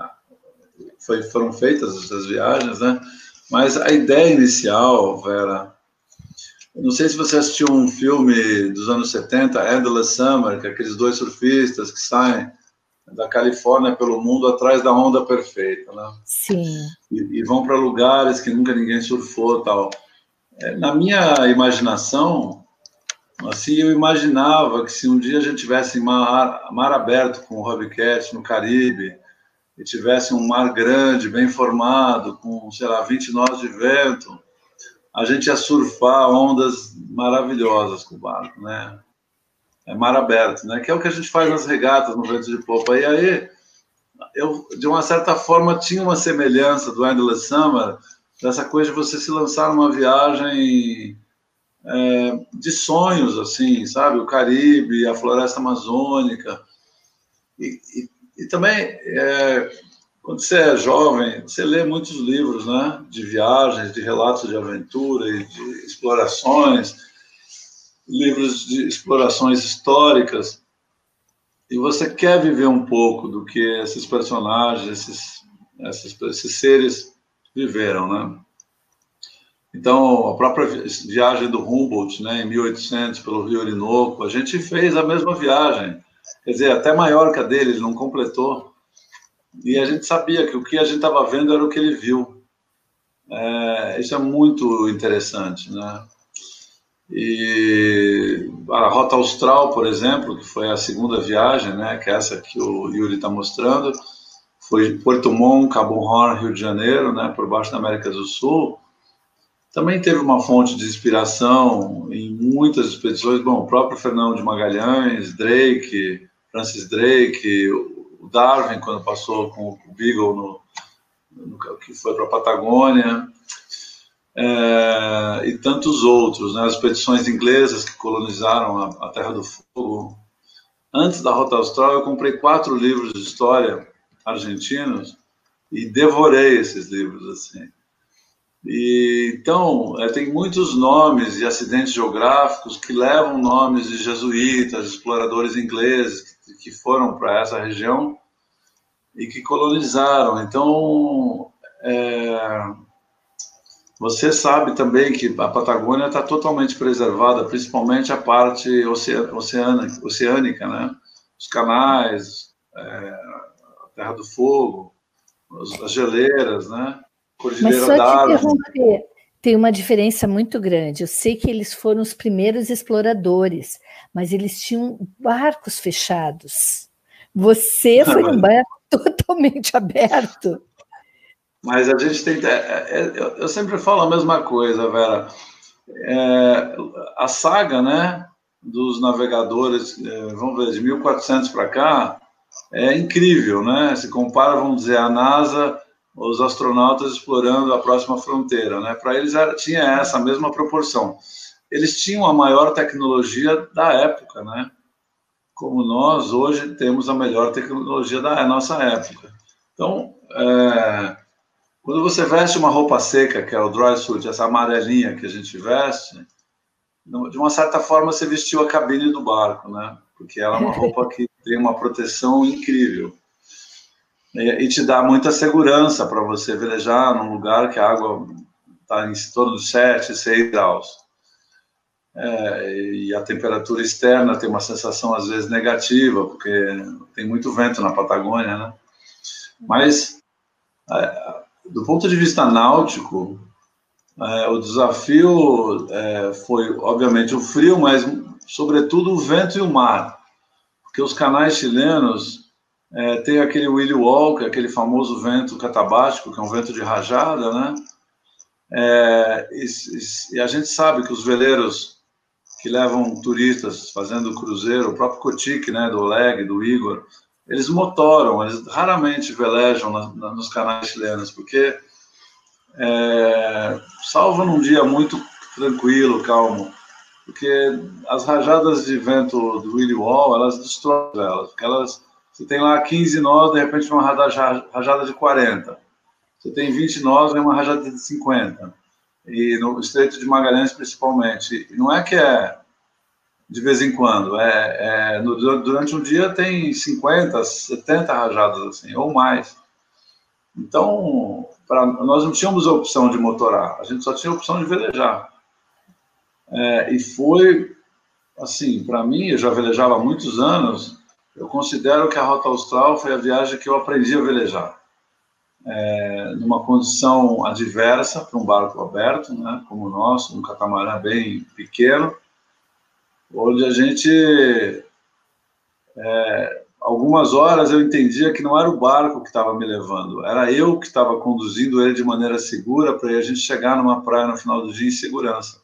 foi, foram feitas essas viagens, né? Mas a ideia inicial, Vera... Não sei se você assistiu um filme dos anos setenta, Endless Summer, que é aqueles dois surfistas que saem da Califórnia pelo mundo atrás da onda perfeita, né? Sim. E, e vão para lugares que nunca ninguém surfou, tal. É, na minha imaginação, assim, eu imaginava que se um dia a gente tivesse mar, mar aberto com o Hobbycat no Caribe e tivesse um mar grande, bem formado, com, sei lá, vinte nós de vento, a gente ia surfar ondas maravilhosas com o barco, né? É mar aberto, né? Que é o que a gente faz nas regatas, no vento de popa. E aí, eu, de uma certa forma, tinha uma semelhança do Endless Summer, dessa coisa de você se lançar numa viagem é, de sonhos, assim, sabe? O Caribe, a floresta amazônica. E, e, e também, é, quando você é jovem, você lê muitos livros, né? De viagens, de relatos de aventura e de explorações, livros de explorações históricas, e você quer viver um pouco do que esses personagens, esses, esses, esses seres viveram, né? Então, a própria viagem do Humboldt, né, em mil e oitocentos, pelo Rio Orinoco, a gente fez a mesma viagem, quer dizer, até maior que a dele, ele não completou, e a gente sabia que o que a gente estava vendo era o que ele viu. É, isso é muito interessante, né? E a Rota Austral, por exemplo, que foi a segunda viagem, né, que é essa que o Yuri está mostrando, foi Porto Montt, Cabo Horn, Rio de Janeiro, né, por baixo da América do Sul. Também teve uma fonte de inspiração em muitas expedições. Bom, o próprio Fernão de Magalhães, Drake, Francis Drake, o Darwin, quando passou com o Beagle, no, no, que foi para a Patagônia. É, e tantos outros, né? As expedições inglesas que colonizaram a, a Terra do Fogo. Antes da Rota Austral, eu comprei quatro livros de história argentinos e devorei esses livros, assim. E, então, é, tem muitos nomes e acidentes geográficos que levam nomes de jesuítas, exploradores ingleses que, que foram para essa região e que colonizaram. Então, é, você sabe também que a Patagônia está totalmente preservada, principalmente a parte oceânica, oceânica, né? Os canais, é, a Terra do Fogo, as geleiras, né? Cordilheira Mas só te d'Árvore. interromper, tem uma diferença muito grande. Eu sei que eles foram os primeiros exploradores, mas eles tinham barcos fechados. Você foi num barco totalmente aberto. Mas a gente tem... É, é, eu sempre falo a mesma coisa, Vera. É, a saga, né, dos navegadores, é, vamos ver, de mil e quatrocentos para cá, é incrível, né? Se compara, vamos dizer, a NASA, os astronautas explorando a próxima fronteira, né? Para eles era, tinha essa mesma proporção. Eles tinham a maior tecnologia da época, né? Como nós, hoje, temos a melhor tecnologia da nossa época. Então, é, quando você veste uma roupa seca, que é o dry suit, essa amarelinha que a gente veste, de uma certa forma você vestiu a cabine do barco, né? Porque ela é uma roupa que tem uma proteção incrível. E te dá muita segurança para você velejar num lugar que a água está em torno de sete, seis graus. É, e a temperatura externa tem uma sensação, às vezes, negativa, porque tem muito vento na Patagônia, né? Mas... É, do ponto de vista náutico, é, o desafio é, foi, obviamente, o frio, mas, sobretudo, o vento e o mar. Porque os canais chilenos é, têm aquele Willy Walker, aquele famoso vento catabático, que é um vento de rajada, né? É, e, e a gente sabe que os veleiros que levam turistas fazendo cruzeiro, o próprio Cotique, né, do Oleg, do Igor, eles motoram, eles raramente velejam na, na, nos canais chilenos, porque, é, salvo num dia muito tranquilo, calmo, porque as rajadas de vento do Willy Wall, elas destroem elas, porque elas, você tem lá quinze nós, de repente uma rajada de quarenta, você tem vinte nós, vem uma rajada de cinquenta, e no Estreito de Magalhães principalmente, e não é que é de vez em quando, é, é, no, durante um dia tem cinquenta, setenta rajadas, assim, ou mais. Então, pra, nós não tínhamos a opção de motorar, a gente só tinha a opção de velejar. É, e foi, assim, para mim, eu já velejava há muitos anos, eu considero que a Rota Austral foi a viagem que eu aprendi a velejar. É, numa condição adversa para um barco aberto, né, como o nosso, um catamarã bem pequeno, onde a gente, é, algumas horas eu entendia que não era o barco que estava me levando, era eu que estava conduzindo ele de maneira segura para a gente chegar numa praia no final do dia em segurança.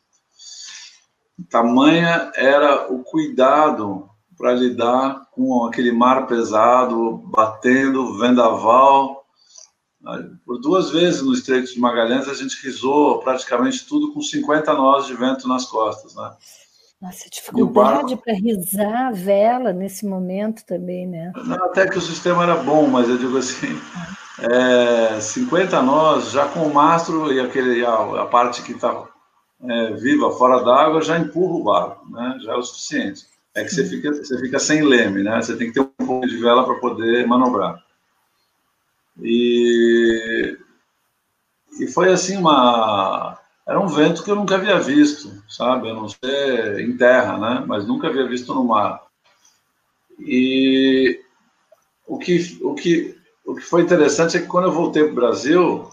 Tamanha era o cuidado para lidar com aquele mar pesado, batendo, vendaval. Por duas vezes no Estreito de Magalhães a gente risou praticamente tudo com cinquenta nós de vento nas costas, né? Nossa, dificuldade para risar a vela nesse momento também, né? Até que o sistema era bom, mas eu digo assim, é, cinquenta nós, já com o mastro e aquele, a, a parte que está é, viva fora d'água, já empurra o barco, né? Já é o suficiente. É que você fica, você fica sem leme, né? Você tem que ter um pouco de vela para poder manobrar. E, e foi assim uma... Era um vento que eu nunca havia visto, sabe? A não ser em terra, né? Mas nunca havia visto no mar. E o que, o que, o que foi interessante é que quando eu voltei para o Brasil,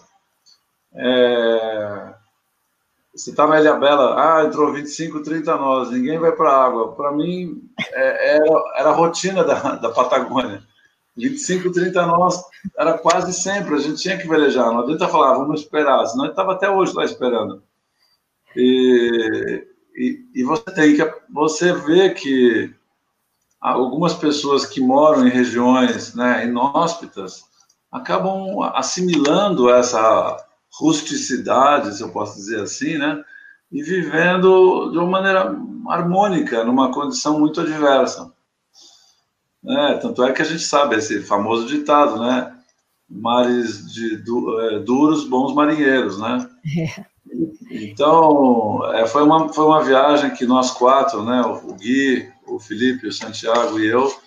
é... você está na Ilhabela, ah, entrou vinte e cinco, trinta nós, ninguém vai para a água. Para mim, é, era, era a rotina da, da Patagônia. vinte e cinco, trinta nós, era quase sempre, a gente tinha que velejar, não adianta falar, vamos esperar, senão a gente estava até hoje lá esperando. E, e, e você tem que, você vê que algumas pessoas que moram em regiões, né, inóspitas, acabam assimilando essa rusticidade, se eu posso dizer assim, né, e vivendo de uma maneira harmônica, numa condição muito adversa. É, tanto é que a gente sabe esse famoso ditado, né? Mares de du, é, duros, bons marinheiros, né? É. Então, é, foi, uma, foi uma viagem que nós quatro, né? O Gui, o Felipe, o Santiago e eu,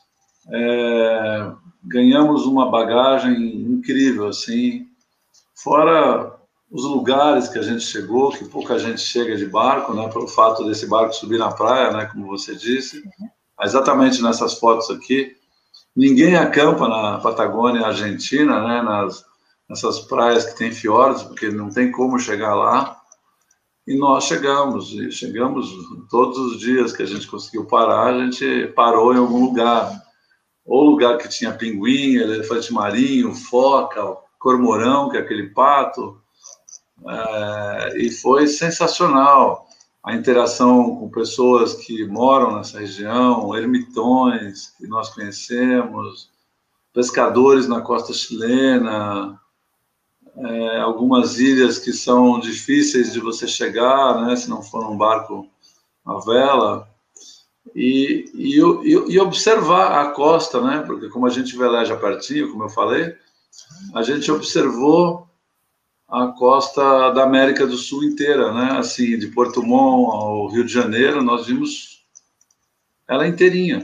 é, ganhamos uma bagagem incrível, assim. Fora os lugares que a gente chegou, que pouca gente chega de barco, né? Pelo fato desse barco subir na praia, né? Como você disse. Exatamente nessas fotos aqui, ninguém acampa na Patagônia Argentina, né, nas, nessas praias que tem fiordes, porque não tem como chegar lá, e nós chegamos, e chegamos todos os dias que a gente conseguiu parar, a gente parou em algum lugar, ou lugar que tinha pinguim, elefante marinho, foca, cormorão, que é aquele pato, é, e foi sensacional. A interação com pessoas que moram nessa região, ermitões que nós conhecemos, pescadores na costa chilena, é, algumas ilhas que são difíceis de você chegar, né, se não for num barco à vela, e, e, e, e observar a costa, né, porque como a gente veleja pertinho, como eu falei, a gente observou a costa da América do Sul inteira, né? Assim, de Porto Montt ao Rio de Janeiro, nós vimos ela inteirinha.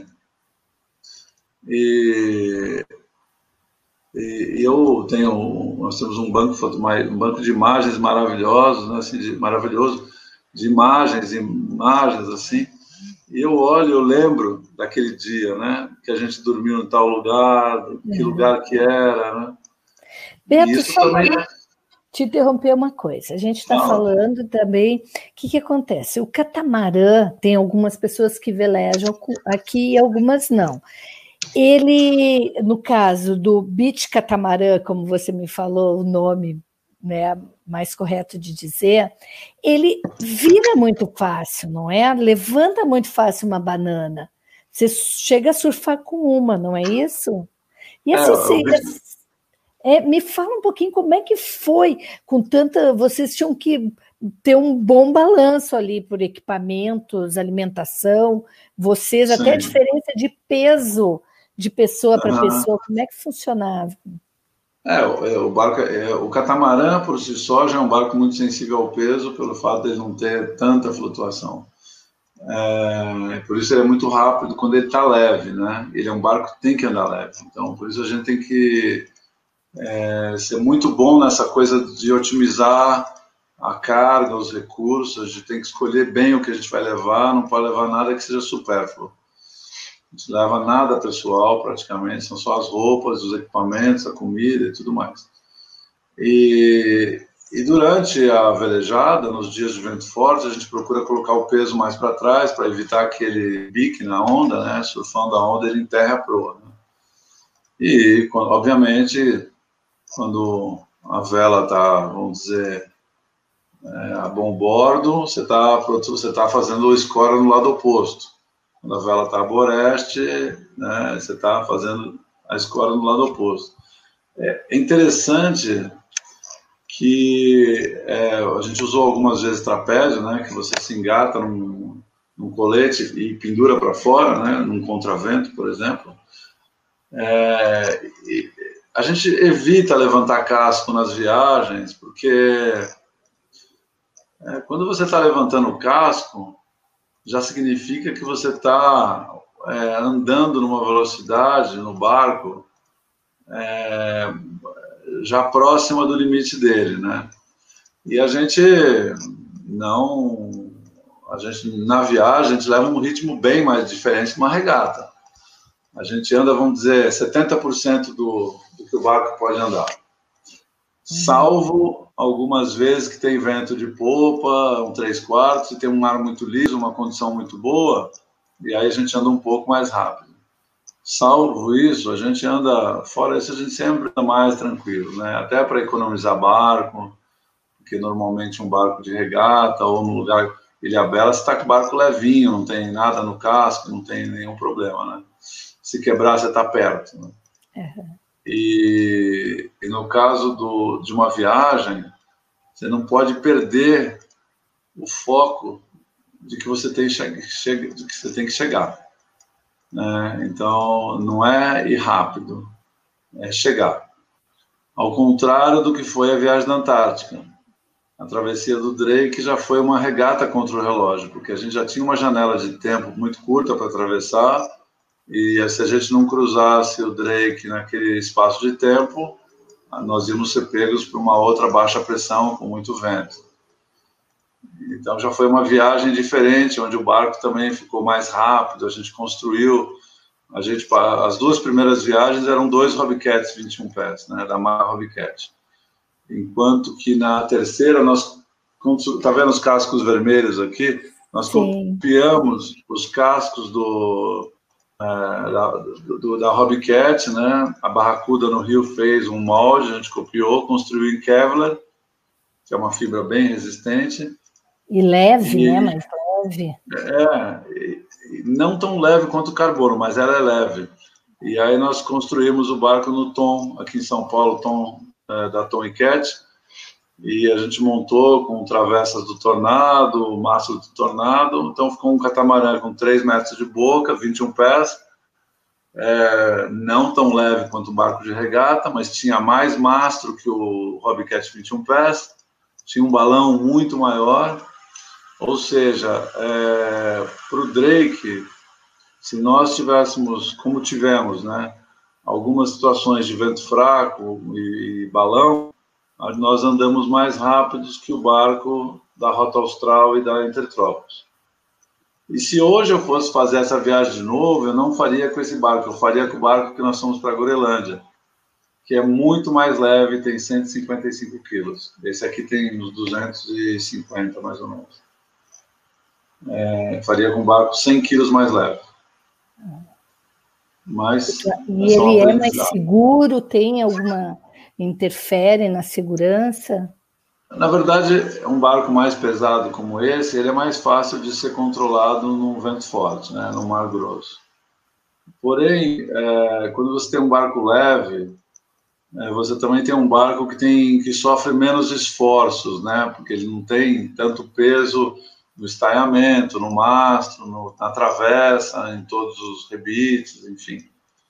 E, e eu tenho, nós temos um banco, um banco de imagens maravilhosos, né? Assim, de, maravilhoso, de imagens, imagens, assim. E eu olho, eu lembro daquele dia, né? Que a gente dormiu em tal lugar, que uhum. lugar que era, né? Beto, e isso também... Te interromper uma coisa, a gente está falando também, o que, que acontece? O catamarã, tem algumas pessoas que velejam aqui e algumas não. Ele, no caso do beach catamarã, como você me falou, o nome, né, mais correto de dizer, ele vira muito fácil, não é? Levanta muito fácil uma banana. Você chega a surfar com uma, não é isso? E assim, é, você... É, me fala um pouquinho como é que foi, com tanta... Vocês tinham que ter um bom balanço ali por equipamentos, alimentação, vocês, Sim. até a diferença de peso de pessoa para uhum. pessoa, como é que funcionava? É, o, o, barco, é, o catamarã, por si só, já é um barco muito sensível ao peso, pelo fato de ele não ter tanta flutuação. É, por isso ele é muito rápido quando ele está leve, né? Ele é um barco que tem que andar leve, então por isso a gente tem que É, ser muito bom nessa coisa de otimizar a carga, os recursos, a gente tem que escolher bem o que a gente vai levar, não pode levar nada que seja supérfluo. A gente leva nada pessoal, praticamente, são só as roupas, os equipamentos, a comida e tudo mais. E, e durante a velejada, nos dias de vento forte, a gente procura colocar o peso mais para trás, para evitar aquele bique na onda, né? Surfando a onda, ele enterra a proa, né? E, obviamente, quando a vela está, vamos dizer, é, a bom bordo, você está você tá fazendo o score no lado oposto. Quando a vela está a boreste, né, você está fazendo a score no lado oposto. É interessante que é, a gente usou algumas vezes trapézio, né, que você se engata num, num colete e pendura para fora, né, num contravento, por exemplo. É, a gente evita levantar casco nas viagens, porque é, quando você está levantando o casco, já significa que você está é, andando numa velocidade no barco é, já próxima do limite dele, né? E a gente não... A gente, na viagem, a gente leva um ritmo bem mais diferente que uma regata. A gente anda, vamos dizer, setenta por cento do, do que o barco pode andar. Salvo algumas vezes que tem vento de popa, um três quartos, e tem um mar muito liso, uma condição muito boa, e aí a gente anda um pouco mais rápido. Salvo isso, a gente anda, fora isso, a gente sempre anda mais tranquilo, né? Até para economizar barco, porque normalmente um barco de regata ou no lugar Ilhabela, você está com o barco levinho, não tem nada no casco, não tem nenhum problema, né? Se quebrar, você está perto, né? Uhum. E, e no caso do, de uma viagem, você não pode perder o foco de que você tem, che che de que, você tem que chegar, né? Então, não é ir rápido, é chegar. Ao contrário do que foi a viagem da Antártica. A travessia do Drake já foi uma regata contra o relógio, porque a gente já tinha uma janela de tempo muito curta para atravessar, e se a gente não cruzasse o Drake naquele espaço de tempo, nós íamos ser pegos por uma outra baixa pressão com muito vento. Então já foi uma viagem diferente, onde o barco também ficou mais rápido, a gente construiu, a gente, as duas primeiras viagens eram dois Hobcats vinte e um pés, né, da marca Hobcat. Enquanto que na terceira, nós, tá vendo os cascos vermelhos aqui? Nós Sim. copiamos os cascos do... É, da, do, da Hobcat, né? A Barracuda no Rio fez um molde, a gente copiou, construiu em Kevlar, que é uma fibra bem resistente. E leve, e, né? Mais leve. É, e, e não tão leve quanto o carbono, mas ela é leve. E aí nós construímos o barco no Tom, aqui em São Paulo, Tom, é, da Tom e Cat, e a gente montou com travessas do Tornado, mastro do Tornado, então ficou um catamarã com três metros de boca, vinte e um pés, é, não tão leve quanto um barco de regata, mas tinha mais mastro que o Hobcat vinte e um pés, tinha um balão muito maior, ou seja, é, para o Drake, se nós tivéssemos, como tivemos, né, algumas situações de vento fraco e, e balão, nós andamos mais rápidos que o barco da Rota Austral e da Intertrópicos. E se hoje eu fosse fazer essa viagem de novo, eu não faria com esse barco, eu faria com o barco que nós fomos para a Groenlândia, que é muito mais leve, tem cento e cinquenta e cinco quilos. Esse aqui tem uns duzentos e cinquenta, mais ou menos. É, faria com um barco cem quilos mais leve. Mas, e é ele é mais seguro? Tem alguma... interfere na segurança? Na verdade, um barco mais pesado como esse, ele é mais fácil de ser controlado num vento forte, né, no mar grosso. Porém, é, quando você tem um barco leve, é, você também tem um barco que, tem, que sofre menos esforços, né, porque ele não tem tanto peso no estaiamento, no mastro, no, na travessa, em todos os rebites, enfim.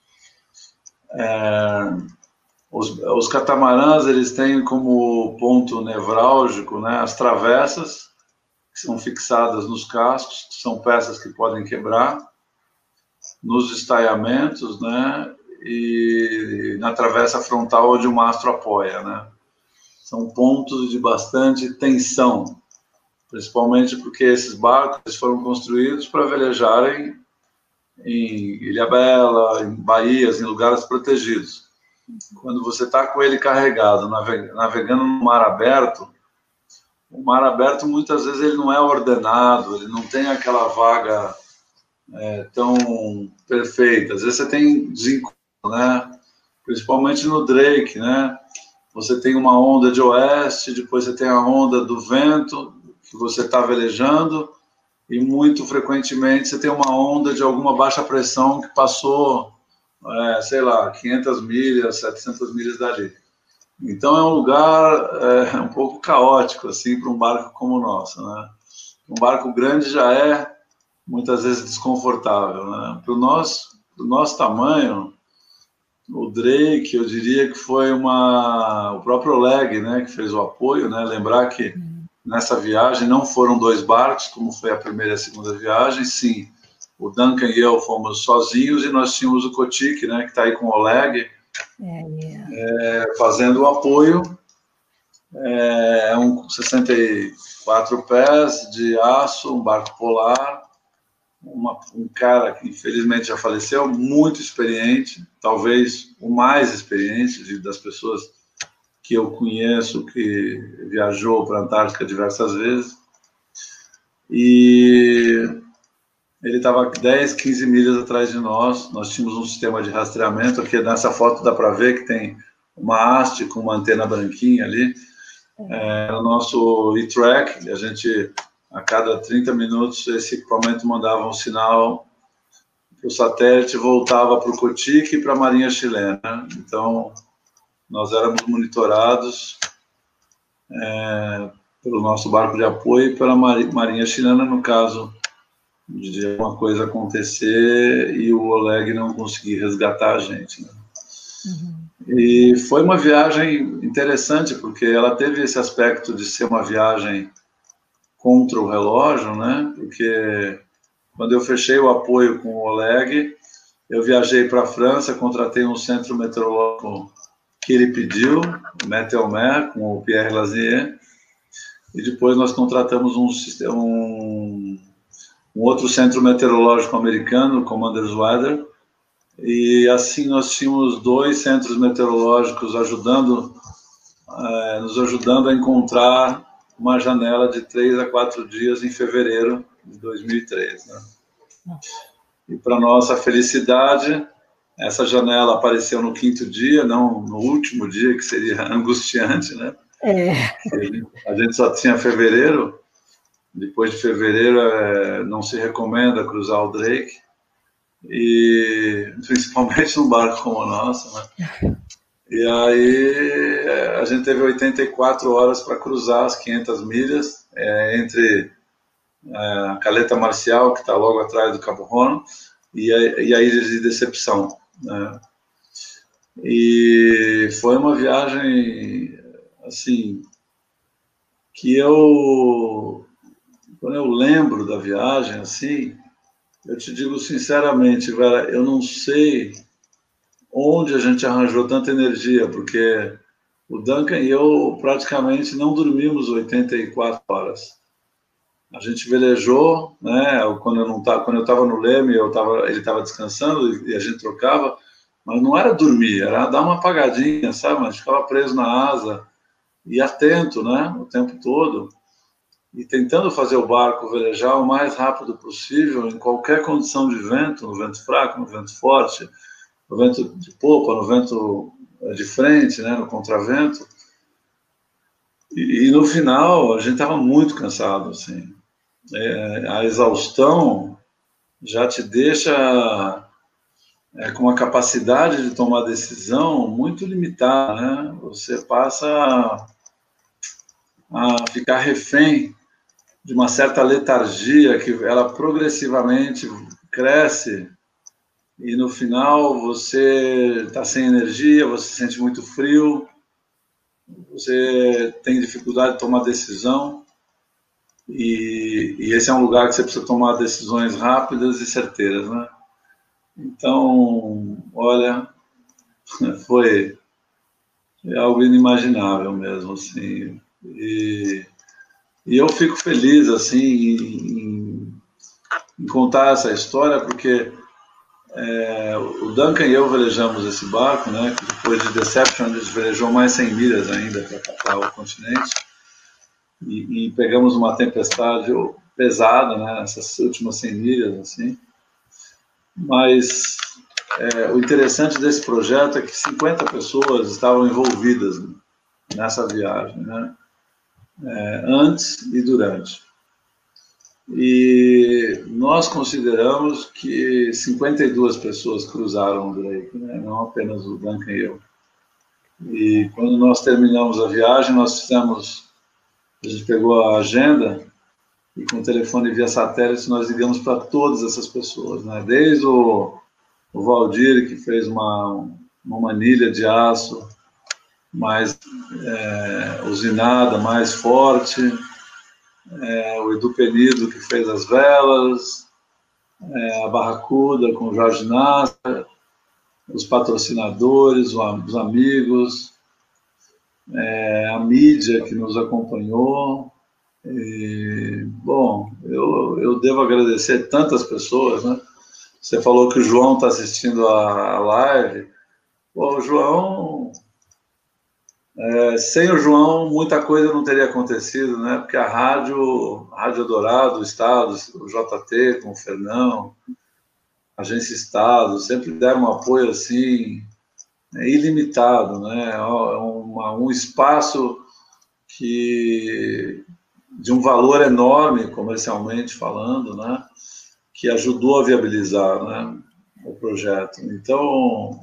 É, Os, os catamarãs, eles têm como ponto nevrálgico, né, as travessas, que são fixadas nos cascos, que são peças que podem quebrar, nos estaiamentos, né, e na travessa frontal onde o mastro apoia, né. São pontos de bastante tensão, principalmente porque esses barcos foram construídos para velejarem em Ilhabela, em baías, em lugares protegidos. Quando você está com ele carregado, navegando no mar aberto, o mar aberto muitas vezes ele não é ordenado, ele não tem aquela vaga é, tão perfeita. Às vezes você tem desencontro, né? Principalmente no Drake, né? Você tem uma onda de oeste, depois você tem a onda do vento, que você está velejando, e muito frequentemente você tem uma onda de alguma baixa pressão que passou, é, sei lá, quinhentas milhas, setecentas milhas dali. Então é um lugar é, um pouco caótico, assim, para um barco como o nosso, né? Um barco grande já é, muitas vezes, desconfortável, né? Para o nosso, pro nosso tamanho, o Drake, eu diria que foi uma... o próprio Oleg, né, que fez o apoio, né? Lembrar que nessa viagem não foram dois barcos, como foi a primeira e a segunda viagem, sim. O Duncan e eu fomos sozinhos e nós tínhamos o Kotik, né, que está aí com o Oleg, é, yeah. é, fazendo o apoio. É um sessenta e quatro pés de aço, um barco polar, uma, um cara que infelizmente já faleceu, muito experiente, talvez o mais experiente de, das pessoas que eu conheço, que viajou para a Antártica diversas vezes. E ele estava dez, quinze milhas atrás de nós. Nós tínhamos um sistema de rastreamento, aqui nessa foto dá para ver que tem uma haste com uma antena branquinha ali. É o nosso e-track, a gente, a cada trinta minutos, esse equipamento mandava um sinal que o satélite voltava para o Kotik e para a Marinha Chilena. Então, nós éramos monitorados é, pelo nosso barco de apoio e pela Marinha Chilena, no caso de alguma coisa acontecer e o Oleg não conseguir resgatar a gente, né? Uhum. E foi uma viagem interessante, porque ela teve esse aspecto de ser uma viagem contra o relógio, né? Porque quando eu fechei o apoio com o Oleg, eu viajei para a França, contratei um centro meteorológico que ele pediu, o Meteomer, com o Pierre Lazier, e depois nós contratamos um, um, um outro centro meteorológico americano, o Commander's Weather, e assim nós tínhamos dois centros meteorológicos ajudando, eh, nos ajudando a encontrar uma janela de três a quatro dias em fevereiro de dois mil e três, né? E para nossa felicidade, essa janela apareceu no quinto dia, não no último dia, que seria angustiante, né? É. A gente só tinha fevereiro, depois de fevereiro é, não se recomenda cruzar o Drake, e principalmente num barco como o nosso, né? E aí a gente teve oitenta e quatro horas para cruzar as quinhentas milhas, é, entre é, a Caleta Marcial, que está logo atrás do Cabo Rono, e a, e a Ilha de Decepção, né? E foi uma viagem, assim, que eu, quando eu lembro da viagem, assim, eu te digo sinceramente, Vera, eu não sei onde a gente arranjou tanta energia, porque o Duncan e eu praticamente não dormimos oitenta e quatro horas. A gente velejou, né? Quando eu não tava, quando eu estava no leme, eu tava, ele estava descansando e a gente trocava, mas não era dormir, era dar uma apagadinha, sabe? A gente ficava preso na asa e atento, né? O tempo todo, e tentando fazer o barco velejar o mais rápido possível em qualquer condição de vento, no vento fraco, no vento forte, no vento de popa, no vento de frente, né? No contravento. E, e no final a gente estava muito cansado, assim. É, a exaustão já te deixa é, com uma capacidade de tomar decisão muito limitada, né? Você passa a, a ficar refém de uma certa letargia que ela progressivamente cresce e no final você está sem energia, você se sente muito frio, você tem dificuldade de tomar decisão. E, e esse é um lugar que você precisa tomar decisões rápidas e certeiras, né? Então, olha, foi algo inimaginável mesmo, assim. E, e eu fico feliz, assim, em, em contar essa história, porque é, o Duncan e eu velejamos esse barco, né, que depois de Deception a gente velejou mais cem milhas ainda para captar o continente, e, e pegamos uma tempestade pesada, né, nessas últimas cem milhas, assim. Mas é, o interessante desse projeto é que cinquenta pessoas estavam envolvidas nessa viagem, né, é, antes e durante. E nós consideramos que cinquenta e duas pessoas cruzaram o Drake, né? Não apenas o Duncan e eu. E quando nós terminamos a viagem, nós fizemos, a gente pegou a agenda e com o telefone via satélite nós ligamos para todas essas pessoas, né? Desde o, o Valdir, que fez uma, uma manilha de aço mais é, usinada, mais forte, É, o Edu Penido, que fez as velas, é, a Barracuda com o Jorge Nasser, os patrocinadores, os amigos, é, a mídia que nos acompanhou. E, bom, eu, eu devo agradecer tantas pessoas, né? Você falou que o João está assistindo a live. Bom, o João... É, sem o João, muita coisa não teria acontecido, né? Porque a rádio, a Rádio Dourado, o Estado, o J T com o Fernão, a Agência Estado, sempre deram um apoio assim, é, ilimitado, né? É uma, um espaço que, de um valor enorme, comercialmente falando, né? Que ajudou a viabilizar, né, o projeto. Então,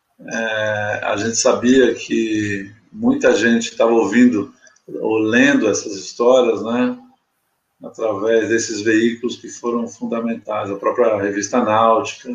é, a gente sabia que muita gente estava ouvindo ou lendo essas histórias, né, através desses veículos que foram fundamentais, a própria revista Náutica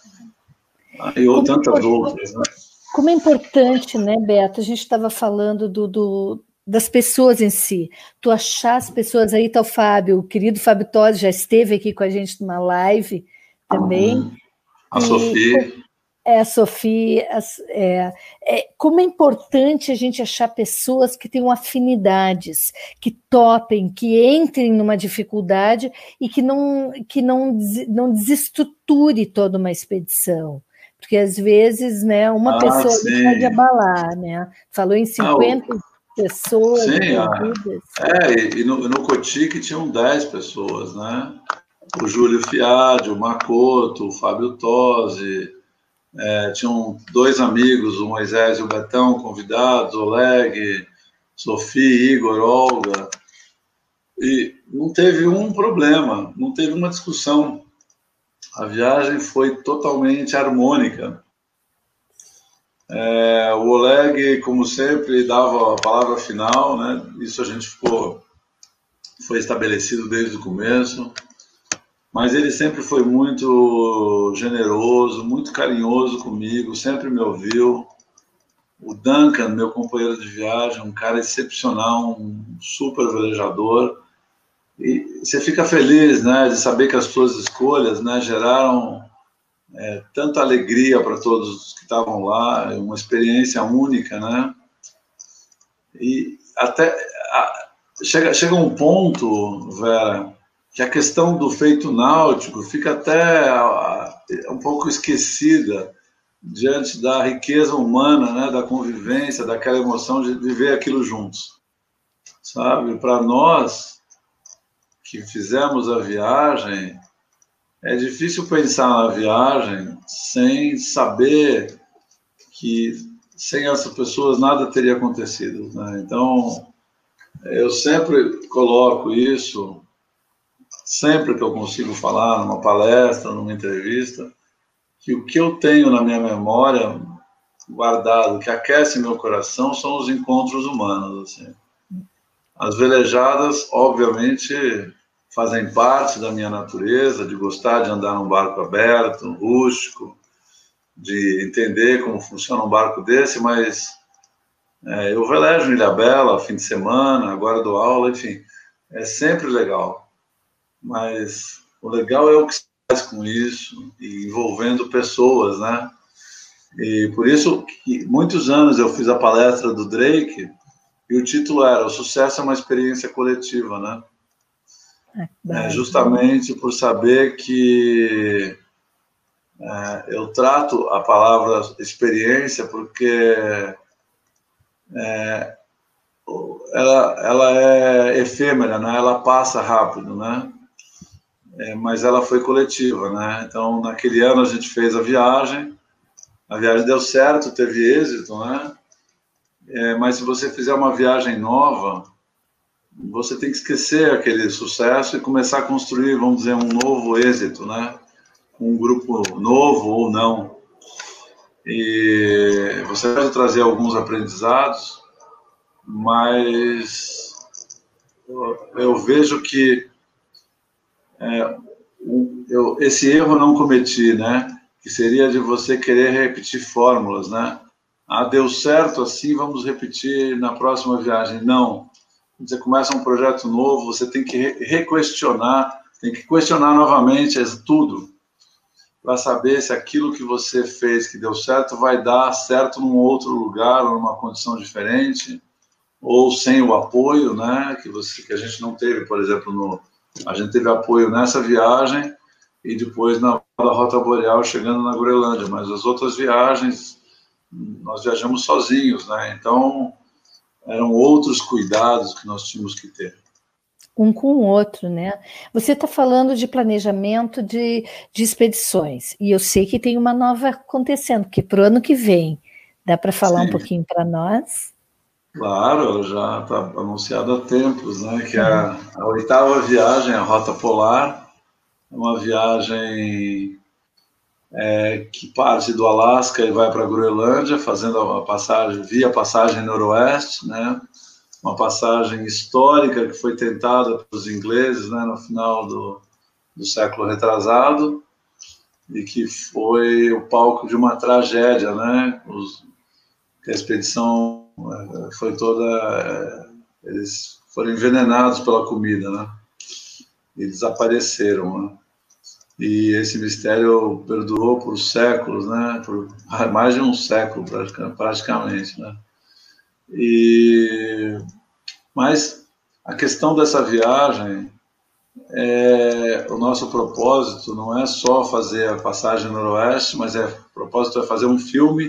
e ou tantas outras, né? Como é importante, né, Beto? A gente estava falando do, do, das pessoas em si. Tu achar as pessoas aí, tá o Fábio, o querido Fábio Tosi já esteve aqui com a gente numa live também. Uhum. A e, Sofia. É, a Sofia, é, é, como é importante a gente achar pessoas que tenham afinidades, que topem, que entrem numa dificuldade e que não, que não, não desestruture toda uma expedição. Porque, às vezes, né, uma ah, pessoa pode abalar, né? Falou em cinquenta ah, o... pessoas sim, envolvidas. É, e no, no Cotique tinham dez pessoas, né? O Júlio Fiade, o Makoto, o Fábio Tosi... É, tinham dois amigos, o Moisés e o Betão, convidados, Oleg, Sofia, Igor, Olga, e não teve um problema, não teve uma discussão. A viagem foi totalmente harmônica. É, o Oleg, como sempre, dava a palavra final, né? Isso a gente ficou, foi estabelecido desde o começo. Mas ele sempre foi muito generoso, muito carinhoso comigo, sempre me ouviu. O Duncan, meu companheiro de viagem, um cara excepcional, um super velejador. E você fica feliz, né, de saber que as suas escolhas, né, geraram é, tanta alegria para todos que estavam lá, uma experiência única, né? E até a, chega, chega um ponto, Vera, que a questão do feito náutico fica até um pouco esquecida diante da riqueza humana, né, da convivência, daquela emoção de viver aquilo juntos, sabe? Para nós que fizemos a viagem, é difícil pensar na viagem sem saber que sem essas pessoas nada teria acontecido, né? Então, eu sempre coloco isso, sempre que eu consigo falar numa palestra, numa entrevista, que o que eu tenho na minha memória guardado, que aquece meu coração, são os encontros humanos, assim. As velejadas, obviamente, fazem parte da minha natureza, de gostar de andar num barco aberto, rústico, de entender como funciona um barco desse, mas é, eu velejo em Ilhabela, fim de semana, agora dou aula, enfim, é sempre legal. Mas o legal é o que se faz com isso, e envolvendo pessoas, né? E por isso que muitos anos eu fiz a palestra do Drake, e o título era O Sucesso é uma Experiência Coletiva, né? É, é, justamente por saber que É, eu trato a palavra experiência porque é, ela, ela é efêmera, né? Ela passa rápido, né? É, mas ela foi coletiva, né? Então, naquele ano a gente fez a viagem, a viagem deu certo, teve êxito, né? É, mas se você fizer uma viagem nova, você tem que esquecer aquele sucesso e começar a construir, vamos dizer, um novo êxito, né? Um grupo novo ou não. E você pode trazer alguns aprendizados, mas eu, eu vejo que é, eu, esse erro eu não cometi, né? Que seria de você querer repetir fórmulas, né? Ah, deu certo assim, vamos repetir na próxima viagem. Não. Você começa um projeto novo, você tem que re-questionar, tem que questionar novamente tudo, para saber se aquilo que você fez que deu certo vai dar certo num outro lugar, ou numa condição diferente, ou sem o apoio, né? Que, você, que a gente não teve, por exemplo, no, a gente teve apoio nessa viagem e depois na Rota Boreal chegando na Groenlândia, mas as outras viagens nós viajamos sozinhos, né? Então eram outros cuidados que nós tínhamos que ter. Um com o outro, né? Você está falando de planejamento de, de expedições, e eu sei que tem uma nova acontecendo, porque para o ano que vem, dá para falar Sim. um pouquinho para nós? Claro, já está anunciado há tempos, né? Que é a, a oitava viagem, a Rota Polar, é uma viagem é, que parte do Alasca e vai para a Groenlândia, fazendo a passagem, via passagem noroeste, né? Uma passagem histórica que foi tentada pelos ingleses, né, no final do, do século retrasado, e que foi o palco de uma tragédia, né? Os, que a expedição foi toda... Eles foram envenenados pela comida, né? E desapareceram, né? E esse mistério perdurou por séculos, né? Por mais de um século, praticamente, né? E... Mas a questão dessa viagem, é, o nosso propósito não é só fazer a passagem noroeste, mas é, o propósito é fazer um filme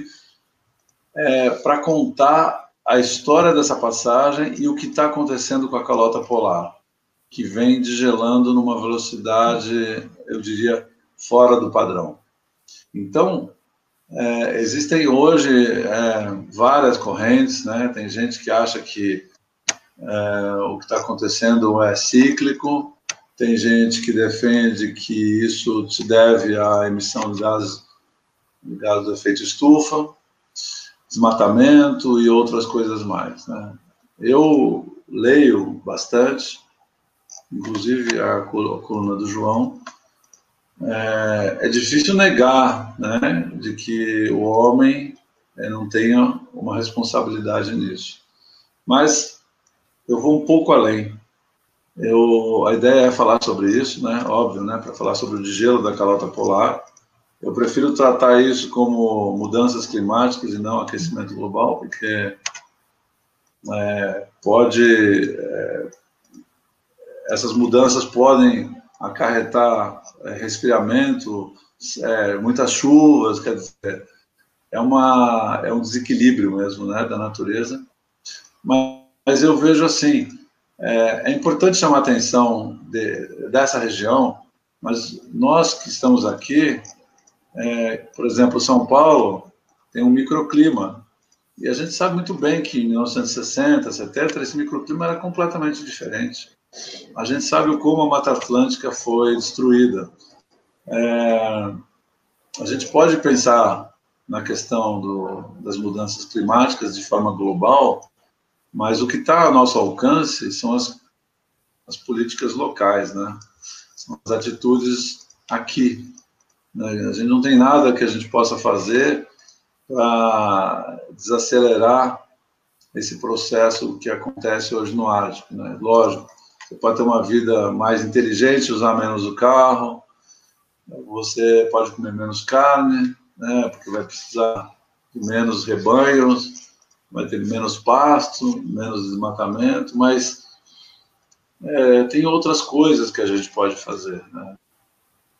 é, para contar a história dessa passagem e o que está acontecendo com a calota polar, que vem degelando numa velocidade, eu diria, fora do padrão. Então, é, existem hoje é, várias correntes, né? Tem gente que acha que É, o que está acontecendo é cíclico, tem gente que defende que isso se deve à emissão de gases, de gases do efeito estufa, desmatamento e outras coisas mais, né? Eu leio bastante, inclusive a coluna do João. É, é difícil negar, né, de que o homem é, não tenha uma responsabilidade nisso, mas eu vou um pouco além. Eu, a ideia é falar sobre isso, né? Óbvio, né? Para falar sobre o degelo da calota polar. Eu prefiro tratar isso como mudanças climáticas e não aquecimento global, porque é, pode, é, essas mudanças podem acarretar é, resfriamento, é, muitas chuvas, quer dizer, é, uma, é um desequilíbrio mesmo, né, da natureza. Mas Mas eu vejo assim, é, é importante chamar a atenção de, dessa região, mas nós que estamos aqui, é, por exemplo, São Paulo tem um microclima, e a gente sabe muito bem que em mil novecentos e sessenta, setenta, esse microclima era completamente diferente. A gente sabe como a Mata Atlântica foi destruída. É, a gente pode pensar na questão do, das mudanças climáticas de forma global, mas o que está ao nosso alcance são as, as políticas locais, né? São as atitudes aqui. Né? A gente não tem nada que a gente possa fazer para desacelerar esse processo que acontece hoje no Ártico, né? Lógico, você pode ter uma vida mais inteligente, usar menos o carro, você pode comer menos carne, né? Porque vai precisar de menos rebanhos, vai ter menos pasto, menos desmatamento, mas é, tem outras coisas que a gente pode fazer, né?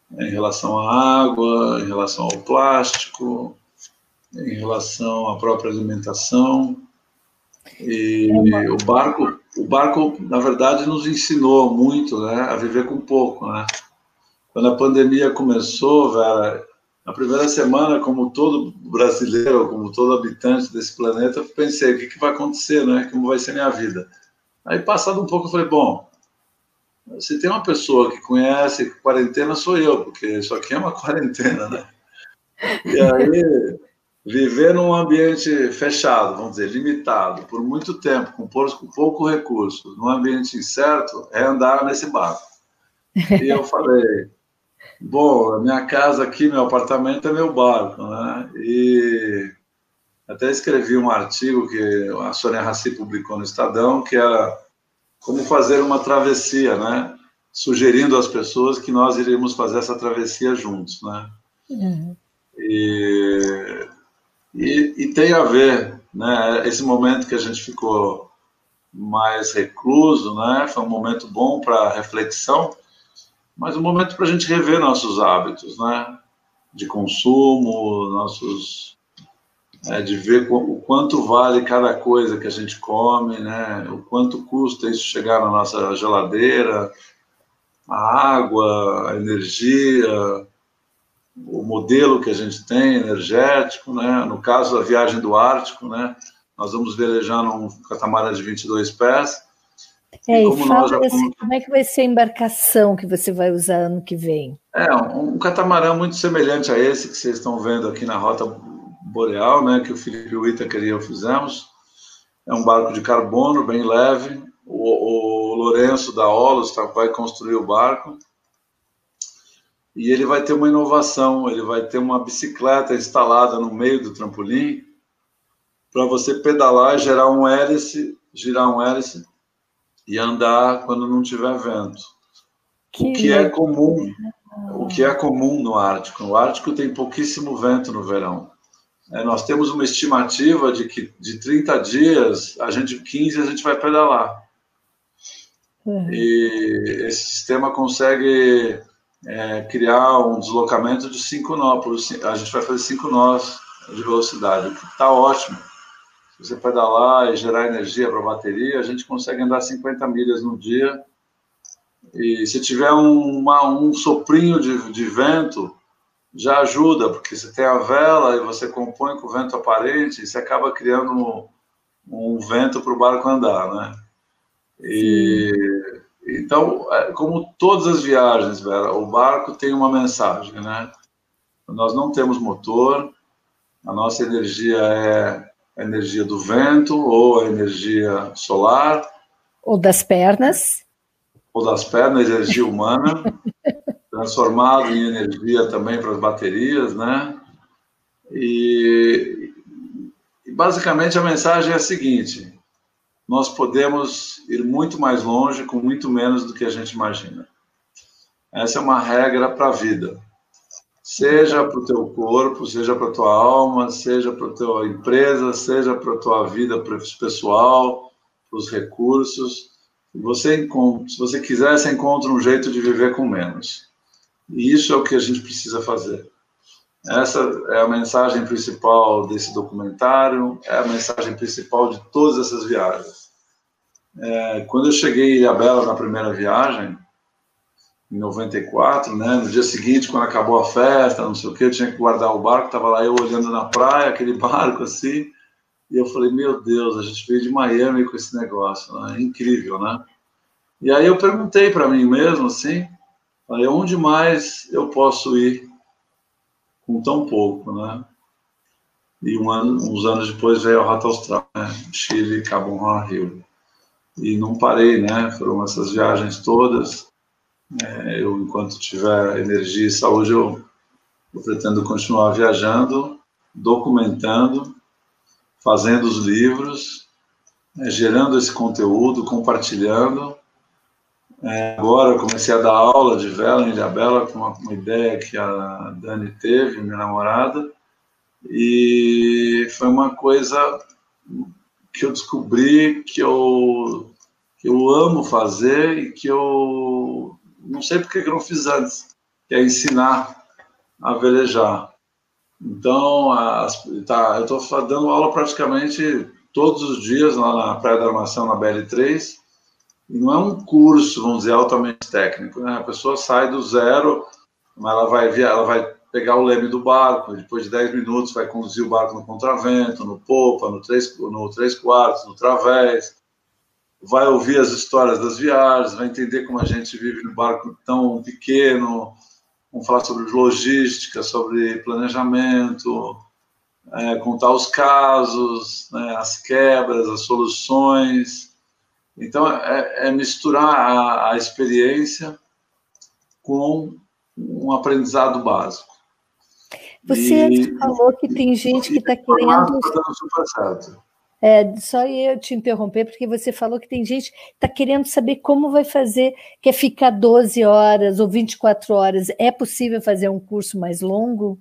em relação à água, em relação ao plástico, em relação à própria alimentação. E o barco, o barco, na verdade, nos ensinou muito, né, a viver com pouco, né? Quando a pandemia começou, Vera, na primeira semana, como todo brasileiro, como todo habitante desse planeta, eu pensei, o que, que vai acontecer, né? Como vai ser minha vida? Aí, passado um pouco, eu falei, bom, se tem uma pessoa que conhece quarentena, sou eu, porque isso aqui é uma quarentena, né? E aí, viver num ambiente fechado, vamos dizer, limitado, por muito tempo, com pouco recurso, num ambiente incerto, é andar nesse barco. E eu falei, bom, a minha casa aqui, meu apartamento é meu barco, né? E até escrevi um artigo que a Sônia Raci publicou no Estadão, que era como fazer uma travessia, né? Sugerindo às pessoas que nós iríamos fazer essa travessia juntos, né? Uhum. E, e, e tem a ver, né? Esse momento que a gente ficou mais recluso, né? Foi um momento bom para reflexão, mas um momento para a gente rever nossos hábitos, né? De consumo, nossos, é, de ver o quanto vale cada coisa que a gente come, né? O quanto custa isso chegar na nossa geladeira, a água, a energia, o modelo que a gente tem energético, né? No caso da viagem do Ártico, né? Nós vamos velejar num catamarã de vinte e dois pés. É, e como, e fala, já... assim, como é que vai ser a embarcação que você vai usar ano que vem? É, um, um catamarã muito semelhante a esse que vocês estão vendo aqui na Rota Boreal, né, que o Felipe Whittaker e eu fizemos. É um barco de carbono, bem leve. O, o Lourenço da Olos tá, vai construir o barco. E ele vai ter uma inovação, ele vai ter uma bicicleta instalada no meio do trampolim para você pedalar e gerar um hélice, girar um hélice e andar quando não tiver vento. Que o que legal. é comum, o que é comum no Ártico. No Ártico tem pouquíssimo vento no verão. É, nós temos uma estimativa de que de trinta dias, a gente quinze a gente vai pedalar. Uhum. E esse sistema consegue é, criar um deslocamento de cinco nós. A gente vai fazer cinco nós de velocidade, o que está ótimo. Se você pedalar e gerar energia para a bateria, a gente consegue andar cinquenta milhas no dia. E se tiver um, uma, um soprinho de, de vento, já ajuda, porque você tem a vela e você compõe com o vento aparente e você acaba criando um, um vento para o barco andar, né? E, então, como todas as viagens, Vera, o barco tem uma mensagem, né? Nós não temos motor, a nossa energia é a energia do vento ou a energia solar. Ou das pernas. Ou das pernas, energia humana, transformado em energia também para as baterias, né? E, e basicamente a mensagem é a seguinte: nós podemos ir muito mais longe com muito menos do que a gente imagina. Essa é uma regra para a vida. Seja para o teu corpo, seja para a tua alma, seja para a tua empresa, seja para a tua vida pessoal, para os recursos. Se você, se você quiser, você encontra um jeito de viver com menos. E isso é o que a gente precisa fazer. Essa é a mensagem principal desse documentário, é a mensagem principal de todas essas viagens. É, quando eu cheguei em Ilhabela na primeira viagem, em noventa e quatro, né, no dia seguinte, quando acabou a festa, não sei o que, eu tinha que guardar o barco, estava lá eu olhando na praia, aquele barco assim, e eu falei, meu Deus, a gente veio de Miami com esse negócio, né? Incrível, né? E aí eu perguntei para mim mesmo, assim, falei, onde mais eu posso ir com tão pouco, né? E um ano, uns anos depois veio a Rota Austral, né? Chile, Cabo Horn, Rio. E não parei, né? Foram essas viagens todas. É, eu, enquanto tiver energia e saúde, eu, eu pretendo continuar viajando, documentando, fazendo os livros, é, gerando esse conteúdo, compartilhando. É, agora eu comecei a dar aula de vela em Ilhabela, com uma, uma ideia que a Dani teve, minha namorada, e foi uma coisa que eu descobri que eu, que eu amo fazer e que eu não sei por que eu não fiz antes. que é ensinar a velejar. Então, as, tá, eu estou dando aula praticamente todos os dias lá na Praia da Armação, na B L três, e não é um curso, vamos dizer, altamente técnico, né? A pessoa sai do zero, mas ela vai, via, ela vai pegar o leme do barco, depois de dez minutos vai conduzir o barco no contravento, no popa, no três, no três quartos, no través, vai ouvir as histórias das viagens, vai entender como a gente vive no barco tão pequeno, vamos falar sobre logística, sobre planejamento, é, contar os casos, né, as quebras, as soluções. Então, é, é misturar a, a experiência com um aprendizado básico. Você e, falou que tem gente que está querendo... Está dando super certo. É, só eu te interromper, porque você falou que tem gente que está querendo saber como vai fazer, quer ficar doze horas ou vinte e quatro horas. É possível fazer um curso mais longo?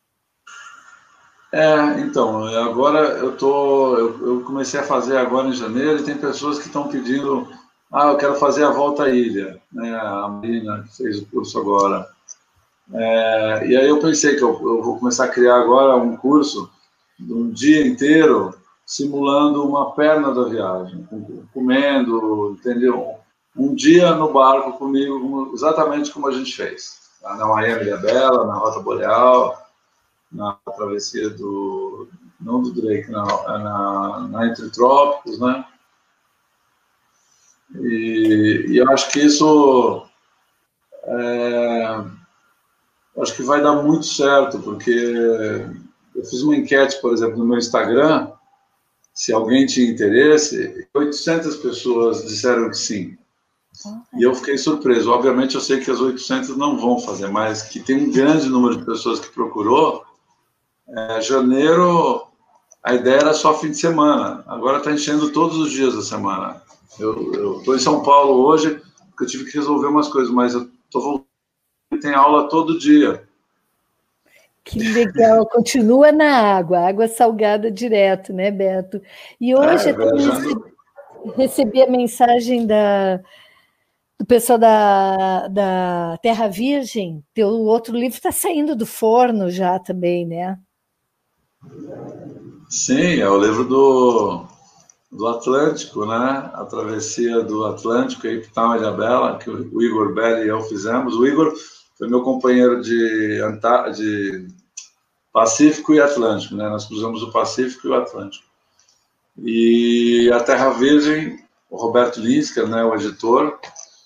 É, então, agora eu, tô, eu, eu comecei a fazer agora em janeiro, e tem pessoas que estão pedindo, ah, eu quero fazer a volta à ilha, né, a Marina que fez o curso agora. É, e aí eu pensei que eu, eu vou começar a criar agora um curso de um dia inteiro, simulando uma perna da viagem, comendo, entendeu? Um dia no barco comigo, exatamente como a gente fez, na Miami Ilhabela, na Rota Boreal, na travessia do, não do Drake, na, na, na Entre Trópicos, né? E, e eu acho que isso, é, acho que vai dar muito certo, porque eu fiz uma enquete, por exemplo, no meu Instagram, se alguém tinha interesse, oitocentas pessoas disseram que sim. E eu fiquei surpreso. Obviamente, eu sei que as oitocentas não vão fazer, mas que tem um grande número de pessoas que procurou. É, janeiro, a ideia era só fim de semana. Agora está enchendo todos os dias da semana. Eu estou em São Paulo hoje, porque eu tive que resolver umas coisas, mas eu estou voltando e tem aula todo dia. Que legal, continua na água, água salgada direto, né, Beto? E hoje É, eu recebi, recebi a mensagem da, do pessoal da, da Terra Virgem, teu outro livro está saindo do forno já também, né? Sim, é o livro do, do Atlântico, né? A travessia do Atlântico, Cape Town e Ilhabela, que o Igor Belli e eu fizemos. O Igor foi meu companheiro de, de Pacífico e Atlântico, né? Nós cruzamos o Pacífico e o Atlântico. E a Terra Virgem, o Roberto Linsker, né, o editor,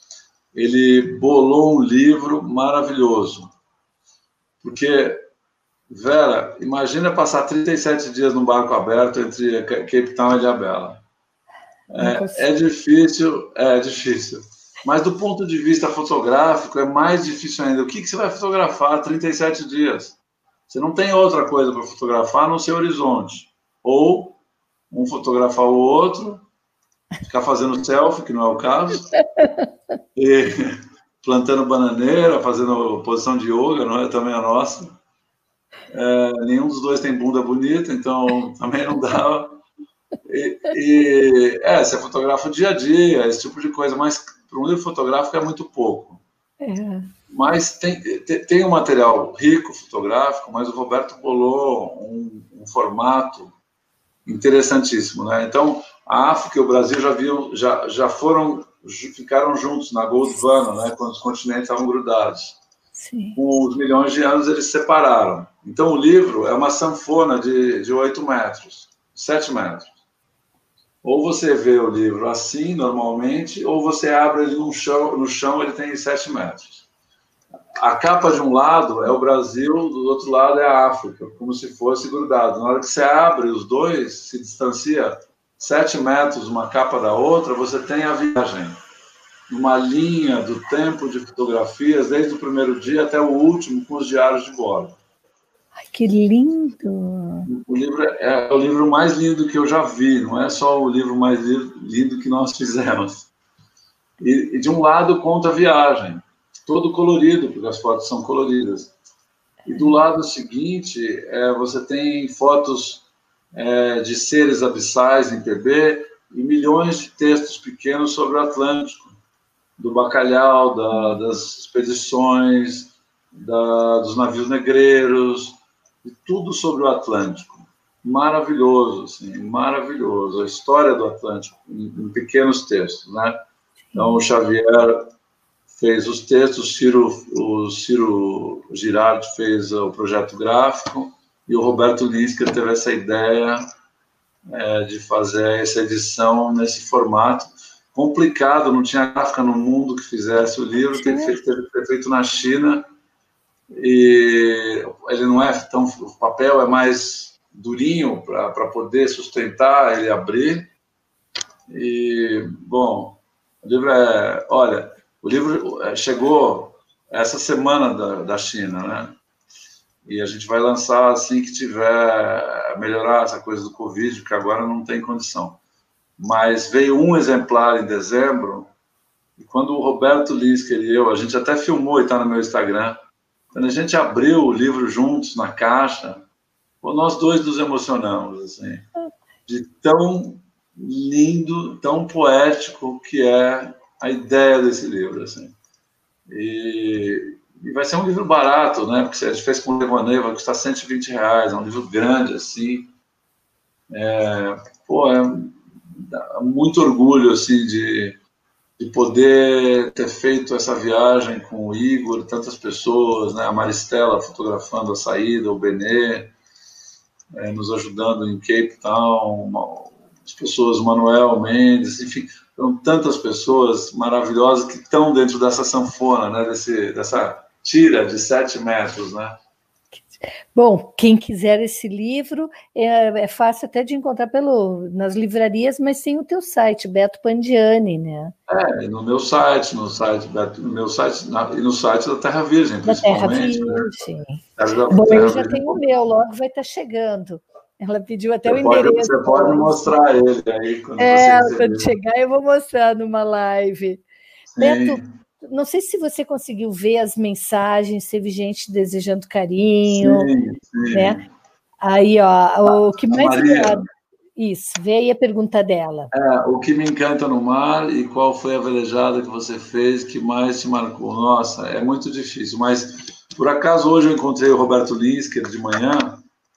ele bolou um livro maravilhoso. Porque, Vera, imagina passar trinta e sete dias num barco aberto entre Cape Town e Ilhabela. É, é difícil, é difícil. Mas do ponto de vista fotográfico, é mais difícil ainda. O que, que você vai fotografar trinta e sete dias? Você não tem outra coisa para fotografar no seu horizonte. Ou um fotografar o outro, ficar fazendo selfie, que não é o caso, e plantando bananeira, fazendo posição de yoga, não é também a nossa. É, nenhum dos dois tem bunda bonita, então também não dá. E, e é, você fotografa o dia a dia, esse tipo de coisa, mas para um livro fotográfico é muito pouco. É. Mas tem, tem, tem um material rico fotográfico, mas o Roberto bolou um, um formato interessantíssimo, né? Então, a África e o Brasil já viam, já, já foram, ficaram juntos na Gondwana, né? Quando os continentes estavam grudados. Sim. Com os milhões de anos eles se separaram. Então, o livro é uma sanfona de, de oito metros, sete metros. Ou você vê o livro assim, normalmente, ou você abre ele no chão, no chão ele tem sete metros. A capa de um lado é o Brasil, do outro lado é a África, como se fosse grudado. Na hora que você abre os dois, se distancia sete metros uma capa da outra, você tem a viagem. Uma linha do tempo de fotografias, desde o primeiro dia até o último, com os diários de bordo. Ai, que lindo! O livro é o livro mais lindo que eu já vi, não é só o livro mais lindo que nós fizemos. E, e de um lado conta a viagem, todo colorido, porque as fotos são coloridas. E do lado seguinte, é, você tem fotos é, de seres abissais em P B e milhões de textos pequenos sobre o Atlântico, do bacalhau, da, das expedições, da, dos navios negreiros, e tudo sobre o Atlântico. Maravilhoso, assim, maravilhoso. A história do Atlântico, em, em pequenos textos, né? Então, o Xavier fez os textos, o Ciro, o Ciro Girardi fez o projeto gráfico, e o Roberto Linsker teve essa ideia é, de fazer essa edição nesse formato. Complicado, não tinha gráfica no mundo que fizesse o livro, teve que ser feito na China, e ele não é tão... O papel é mais durinho para poder sustentar ele abrir. E, bom, o livro é... Olha, o livro chegou essa semana da, da China, né? E a gente vai lançar assim que tiver melhorar essa coisa do Covid, que agora não tem condição. Mas veio um exemplar em dezembro, e quando o Roberto Linsker e eu, a gente até filmou e está no meu Instagram, quando a gente abriu o livro juntos na caixa, nós dois nos emocionamos, assim, de tão lindo, tão poético que é a ideia desse livro, assim. E, e vai ser um livro barato, né? Porque a gente fez com o Levanei, vai custar cento e vinte reais, é um livro grande, assim. É, pô, é muito orgulho, assim, de, de poder ter feito essa viagem com o Igor, tantas pessoas, né? A Maristela fotografando a saída, o Benê, é, nos ajudando em Cape Town, uma, as pessoas, Manuel Mendes, enfim, são tantas pessoas maravilhosas que estão dentro dessa sanfona, né, desse, dessa tira de sete metros, né? Bom, quem quiser esse livro, é, é fácil até de encontrar pelo, nas livrarias, mas tem o teu site, Beto Pandiani, né? É, e no meu site, no site, Beto, no meu site, na, e no site da Terra Virgem, principalmente. Da Terra Virgem. Né? Bom, Terra eu já Virgem. tenho o meu, logo vai estar chegando. Ela pediu até você o pode, endereço. Você pode mostrar ele aí quando é, você quando chegar eu vou mostrar numa live. Sim. Beto, não sei se você conseguiu ver as mensagens, teve gente desejando carinho. Sim, sim. Né? Aí, ó, o que mais... Maria, isso, vê aí a pergunta dela. É, o que me encanta no mar e qual foi a velejada que você fez que mais te marcou? Nossa, é muito difícil, mas por acaso hoje eu encontrei o Roberto Linsker de manhã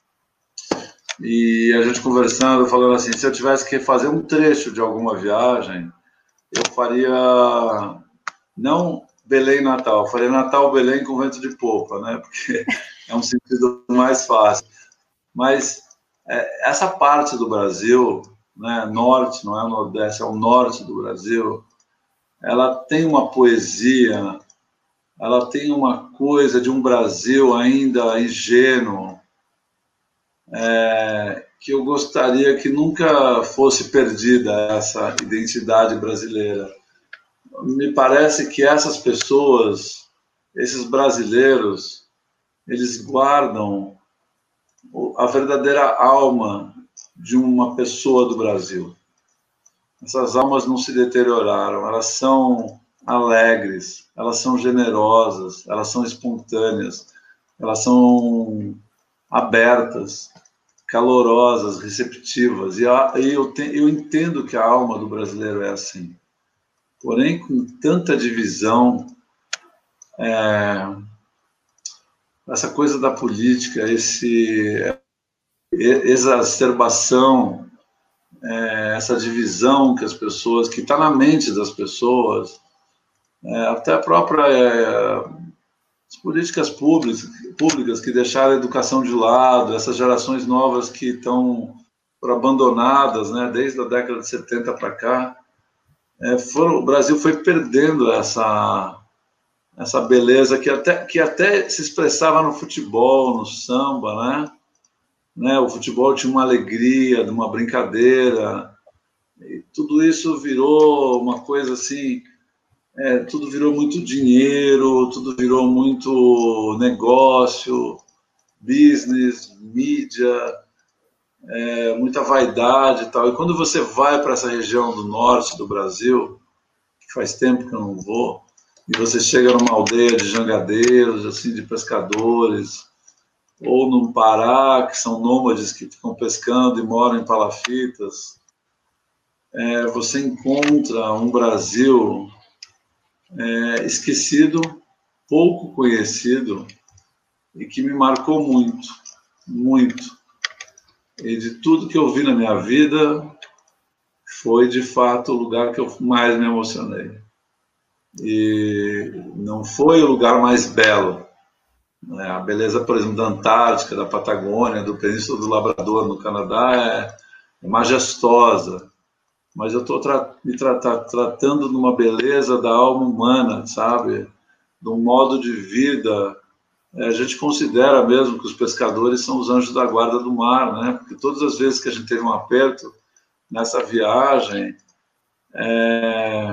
e a gente conversando, falando assim, se eu tivesse que fazer um trecho de alguma viagem, eu faria não Belém-Natal, eu faria Natal-Belém com vento de popa, né? Porque é um sentido mais fácil. Mas é, essa parte do Brasil, né, norte, não é o nordeste, é o norte do Brasil, ela tem uma poesia, ela tem uma coisa de um Brasil ainda ingênuo, é, que eu gostaria que nunca fosse perdida essa identidade brasileira. Me parece que essas pessoas, esses brasileiros, eles guardam a verdadeira alma de uma pessoa do Brasil. Essas almas não se deterioraram, elas são alegres, elas são generosas, elas são espontâneas, elas são abertas, calorosas, receptivas. E eu, te, eu entendo que a alma do brasileiro é assim. Porém, com tanta divisão, é, essa coisa da política, esse exacerbação, é, essa divisão que as pessoas, que está na mente das pessoas, é, até a própria é, as políticas públicas, públicas que deixaram a educação de lado, essas gerações novas que estão abandonadas, né, desde a década de setenta para cá, é, foram, o Brasil foi perdendo essa essa beleza que até que até se expressava no futebol, no samba, né? Né, o futebol tinha uma alegria, uma brincadeira, e tudo isso virou uma coisa assim, é, tudo virou muito dinheiro, tudo virou muito negócio, business, mídia, é, muita vaidade e tal. E quando você vai para essa região do norte do Brasil, que faz tempo que eu não vou, e você chega numa aldeia de jangadeiros, assim, de pescadores, ou no Pará, que são nômades que ficam pescando e moram em palafitas, é, você encontra um Brasil é, esquecido, pouco conhecido e que me marcou muito, muito. E de tudo que eu vi na minha vida, foi de fato o lugar que eu mais me emocionei. E não foi o lugar mais belo, né? A beleza, por exemplo, da Antártica, da Patagônia, do Península do Labrador, no Canadá, é, é majestosa. Mas eu estou tra me tra tratando de uma beleza da alma humana, sabe? De um modo de vida. É, a gente considera mesmo que os pescadores são os anjos da guarda do mar, né? Porque todas as vezes que a gente teve um aperto nessa viagem, é,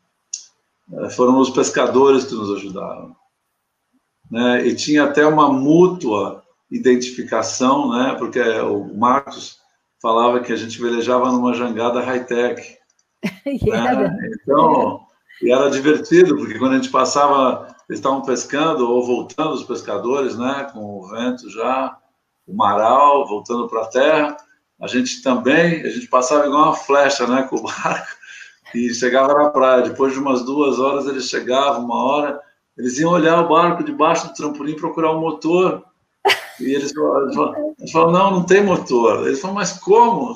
foram os pescadores que nos ajudaram, né? E tinha até uma mútua identificação, né? Porque o Marcos falava que a gente velejava numa jangada high-tech. Né? Então, e era divertido, porque quando a gente passava, eles estavam pescando ou voltando, os pescadores, né? Com o vento já, o maral, voltando para a terra, a gente também, a gente passava igual uma flecha, né? Com o barco, e chegava na praia. Depois de umas duas horas, eles chegavam, uma hora, eles iam olhar o barco debaixo do trampolim, procurar um motor. E eles falavam, eles falavam, não, não tem motor. Eles falavam, mas como?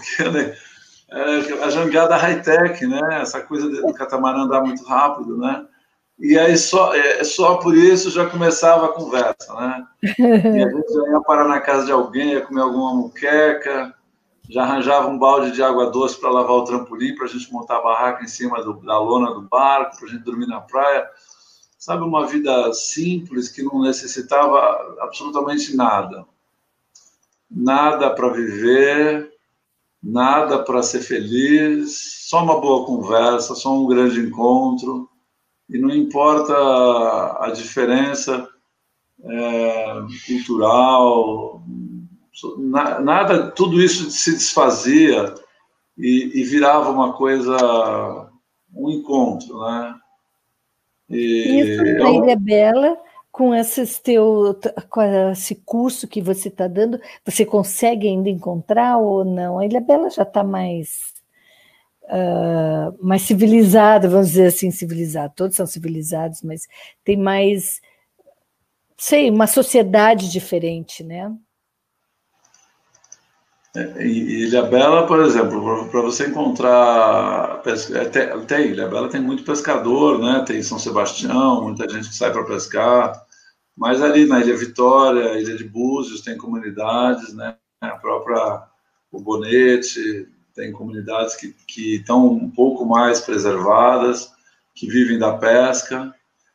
É, a jangada high-tech, né? Essa coisa do catamarã andar muito rápido, né? E aí só, é, só por isso já começava a conversa, né? E a gente já ia parar na casa de alguém, ia comer alguma muqueca, já arranjava um balde de água doce para lavar o trampolim, para a gente montar a barraca em cima do, da lona do barco, para a gente dormir na praia. Sabe, uma vida simples que não necessitava absolutamente nada. Nada para viver, nada para ser feliz, só uma boa conversa, só um grande encontro. E não importa a diferença é, cultural, nada, tudo isso se desfazia e, e virava uma coisa, um encontro, né? E isso na Ilha Bela, com, esses teu, com esse curso que você está dando, você consegue ainda encontrar ou não? A Ilha Bela já está mais, uh, mais civilizada, vamos dizer assim, civilizada. Todos são civilizados, mas tem mais, sei, uma sociedade diferente, né? Em Ilha Bela, por exemplo, para você encontrar até, até Ilha Bela tem muito pescador, né? Tem São Sebastião, muita gente que sai para pescar, mas ali na Ilha Vitória, Ilha de Búzios, tem comunidades, né? A própria o Bonete, tem comunidades que, que estão um pouco mais preservadas, que vivem da pesca,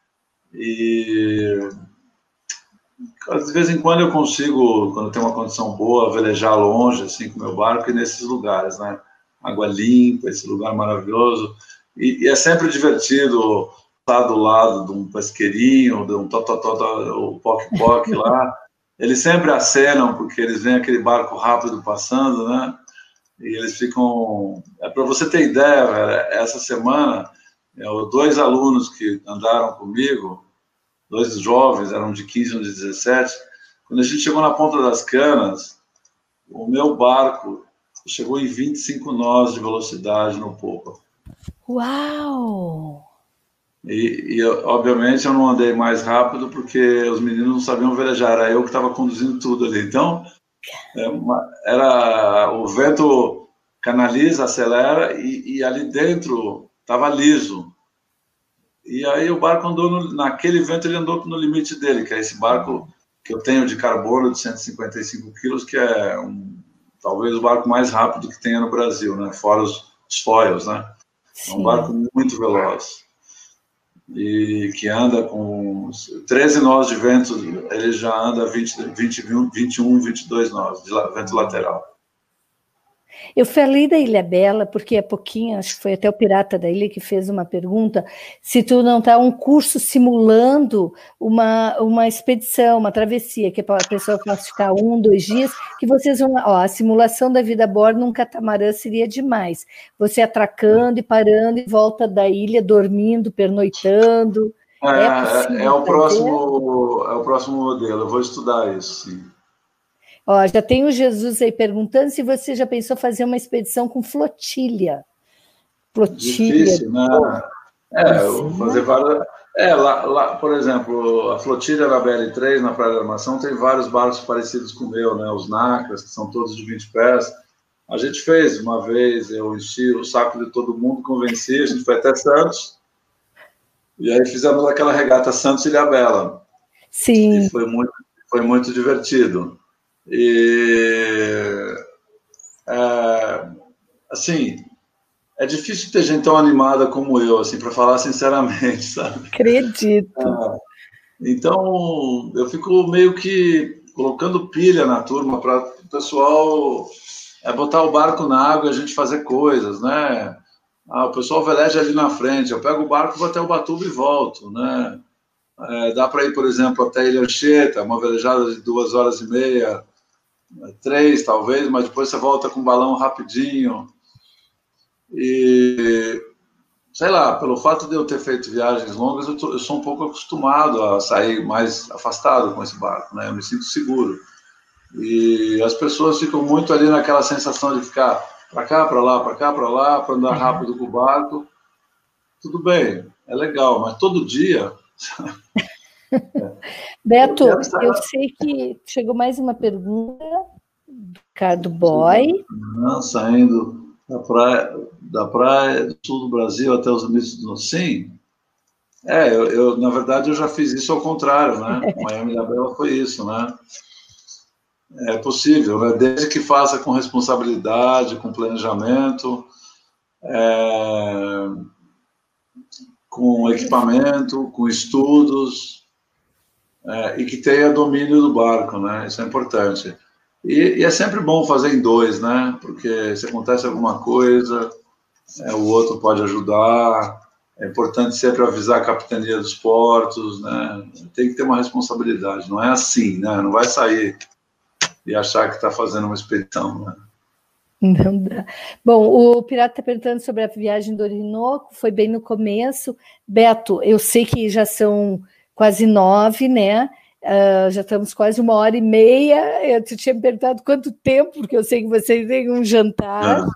e de vez em quando eu consigo, quando tem uma condição boa, velejar longe, assim, com o meu barco, e nesses lugares, né? Água limpa, esse lugar maravilhoso. E, e é sempre divertido estar do lado de um pesqueirinho, de um tototó, o poc-poc lá. Eles sempre acenam, porque eles veem aquele barco rápido passando, né? E eles ficam... É, para você ter ideia, velho, essa semana, eu, dois alunos que andaram comigo, dois jovens, eram de quinze e um de dezessete, quando a gente chegou na Ponta das Canas, o meu barco chegou em vinte e cinco nós de velocidade no popa. Uau! E, e, obviamente, eu não andei mais rápido porque os meninos não sabiam velejar, era eu que estava conduzindo tudo ali. Então, é uma, era, o vento canaliza, acelera, e, e ali dentro estava liso. E aí o barco andou, no, naquele vento ele andou no limite dele, que é esse barco que eu tenho de carbono de cento e cinquenta e cinco quilos, que é um, talvez o barco mais rápido que tenha no Brasil, né? Fora os, os foils, né? Sim. É um barco muito veloz. E que anda com treze nós de vento, ele já anda vinte, vinte, vinte e um, vinte e dois nós de vento lateral. Eu falei da Ilha Bela, porque há pouquinho, acho que foi até o Pirata da Ilha que fez uma pergunta, se tu não está um curso simulando uma, uma expedição, uma travessia, que a pessoa possa ficar um, dois dias, que vocês vão... Ó, a simulação da vida a bordo num catamarã seria demais. Você atracando e parando em volta da ilha, dormindo, pernoitando. É, é, é, o, próximo, é o próximo modelo, eu vou estudar isso, sim. Ó, já tem o Jesus aí perguntando se você já pensou fazer uma expedição com flotilha. Flotilha. Difícil, né? É, eu vou fazer várias... É, lá, lá, por exemplo, a flotilha da B L três, na Praia da Armação, tem vários barcos parecidos com o meu, né? Os Nacras, que são todos de vinte pés. A gente fez uma vez, eu enchi o saco de todo mundo, convenci, a gente foi até Santos, e aí fizemos aquela regata Santos e Ilhabela. Sim. E foi muito, foi muito divertido. E, é, assim, é difícil ter gente tão animada como eu, assim, para falar sinceramente, sabe? Acredito. É, então, eu fico meio que colocando pilha na turma para o pessoal é, botar o barco na água e a gente fazer coisas, né? Ah, o pessoal veleja ali na frente, eu pego o barco, vou até Ubatuba e volto, né? É, dá para ir, por exemplo, até Ilha Anchieta, uma velejada de duas horas e meia, três talvez, mas depois você volta com o balão rapidinho. E, sei lá, pelo fato de eu ter feito viagens longas, eu, tô, eu sou um pouco acostumado a sair mais afastado com esse barco, né? Eu me sinto seguro. E as pessoas ficam muito ali naquela sensação de ficar para cá, para lá, para cá, para lá, para andar rápido com o barco. Tudo bem, é legal, mas todo dia... Beto, eu, eu sei que chegou mais uma pergunta do Ricardo Boy. Saindo da praia, da praia do sul do Brasil até os limites do Sim. É, eu, eu, na verdade, eu já fiz isso ao contrário, né? Miami da Bela foi isso, né? É possível, né? Desde que faça com responsabilidade, com planejamento, é, com equipamento, com estudos, é, e que tenha domínio do barco, né? Isso é importante. E, e é sempre bom fazer em dois, né? Porque se acontece alguma coisa, é, o outro pode ajudar. É importante sempre avisar a capitania dos portos, né? Tem que ter uma responsabilidade. Não é assim, né? Não vai sair e achar que está fazendo uma expedição, né? Não dá. Bom, o Pirata está perguntando sobre a viagem do Orinoco, foi bem no começo. Beto, eu sei que já são quase nove, né? Uh, já estamos quase uma hora e meia. Eu te tinha perguntado quanto tempo, porque eu sei que você tem um jantar. Ah.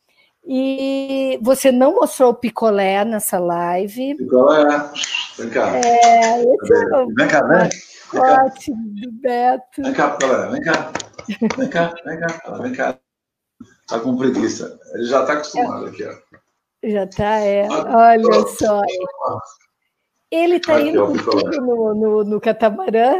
E você não mostrou o picolé nessa live. Picolé, vem cá. É, esse é vem cá, vem. Ótimo, Beto. Vem cá, picolé, vem cá. Vem cá, vem cá, vem cá. Tá com preguiça. Ele já está acostumado aqui, ó. Já está, é. Olha só. Ele está indo contigo no, no, no catamarã?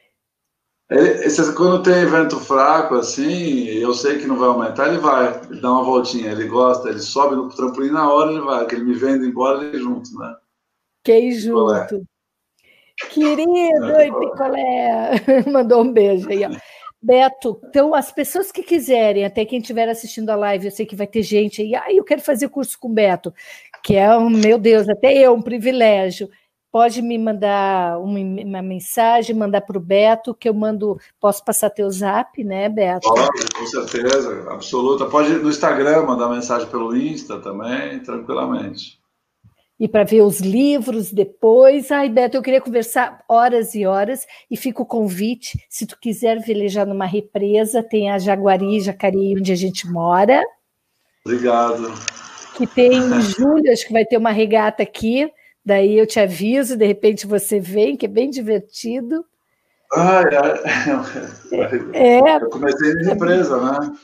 Ele, esse, quando tem vento fraco, assim, eu sei que não vai aumentar, ele vai. Ele dá uma voltinha, ele gosta, ele sobe no trampolim na hora, ele vai. Que ele me vendo embora, ele junto, né? Quem junto? Querido, é, oi, picolé. Mandou um beijo aí, ó. Beto, então as pessoas que quiserem, até quem estiver assistindo a live, eu sei que vai ter gente aí, ah, eu quero fazer curso com o Beto, que é, um, meu Deus, até eu, um privilégio. Pode me mandar uma, uma mensagem, mandar para o Beto, que eu mando, posso passar teu zap, né, Beto? Pode, com certeza, absoluta. Pode no Instagram mandar mensagem pelo Insta também, tranquilamente. E para ver os livros depois. Ai, Beto, eu queria conversar horas e horas, e fica o convite, se tu quiser velejar numa represa, tem a Jaguari, Jacareí, onde a gente mora. Obrigado. Que tem em julho, acho que vai ter uma regata aqui, daí eu te aviso, de repente você vem, que é bem divertido. Ah, é. É. Eu comecei em represa, né?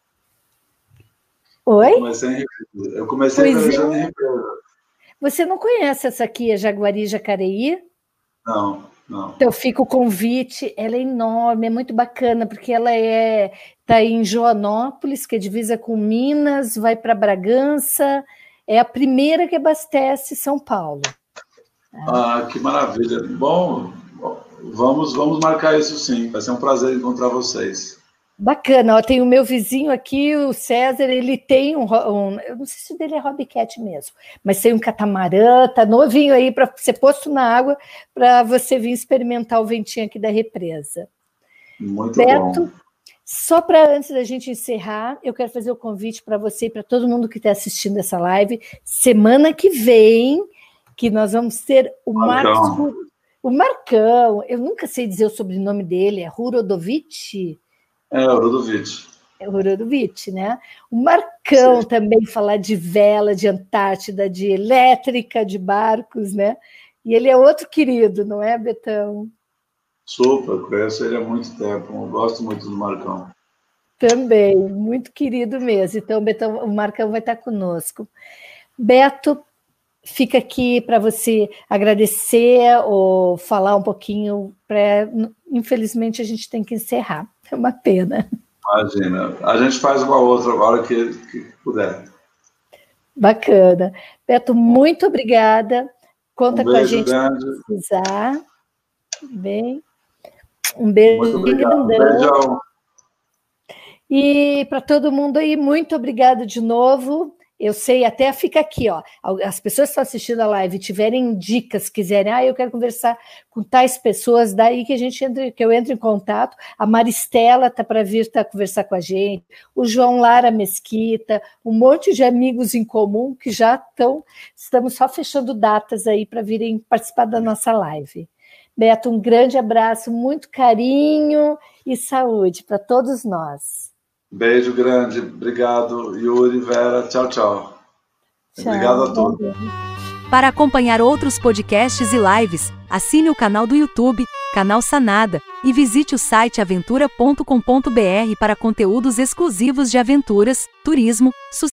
Oi? Eu comecei, em, eu comecei velejando é. em represa. Você não conhece essa aqui, a Jaguari Jacareí? Não, não. Então fica o convite, ela é enorme, é muito bacana, porque ela é está em Joanópolis, que é divisa com Minas, vai para Bragança, é a primeira que abastece São Paulo. Ah, que maravilha. Bom, vamos, vamos marcar isso sim, vai ser um prazer encontrar vocês. Bacana, ó, tem o meu vizinho aqui, o César, ele tem um, um eu não sei se o dele é Hobbycat mesmo, mas tem um catamarã, tá novinho aí para ser posto na água, para você vir experimentar o ventinho aqui da represa. Muito Beto, bom. Só para antes da gente encerrar, eu quero fazer o convite para você e para todo mundo que está assistindo essa live, semana que vem, que nós vamos ter o Marcão. Marcos, o Marcão, eu nunca sei dizer o sobrenome dele, é Hurodovich? É, o Ludovic. Roberto Witt, né? O Marcão Sim. também falar de vela, de Antártida, de elétrica, de barcos, né? E ele é outro querido, não é, Betão? Super, conheço ele há muito tempo, eu gosto muito do Marcão. Também, muito querido mesmo. Então, Betão, o Marcão vai estar conosco. Beto, fica aqui para você agradecer ou falar um pouquinho. Pra... Infelizmente, a gente tem que encerrar. É uma pena. Imagina. A gente faz uma outra agora que, que puder. Bacana. Beto, muito obrigada. Conta um com a gente grande. se precisar. Bem. Um beijo. Muito obrigado. Um beijão. E para todo mundo aí, muito obrigado de novo. Eu sei, até fica aqui, ó. As pessoas que estão assistindo a live tiverem dicas, quiserem, ah, eu quero conversar com tais pessoas, daí que a gente entre, que eu entro em contato. A Maristela está para vir tá, conversar com a gente, o João Lara Mesquita, um monte de amigos em comum que já estão, estamos só fechando datas aí para virem participar da nossa live. Beto, um grande abraço, muito carinho e saúde para todos nós. Beijo grande, obrigado, Yuri, Vera, tchau, tchau. tchau obrigado a todos. Para acompanhar outros podcasts e lives, assine o canal do YouTube, Canal Sanada, e visite o site aventura ponto com ponto br para conteúdos exclusivos de aventuras, turismo, sucesso.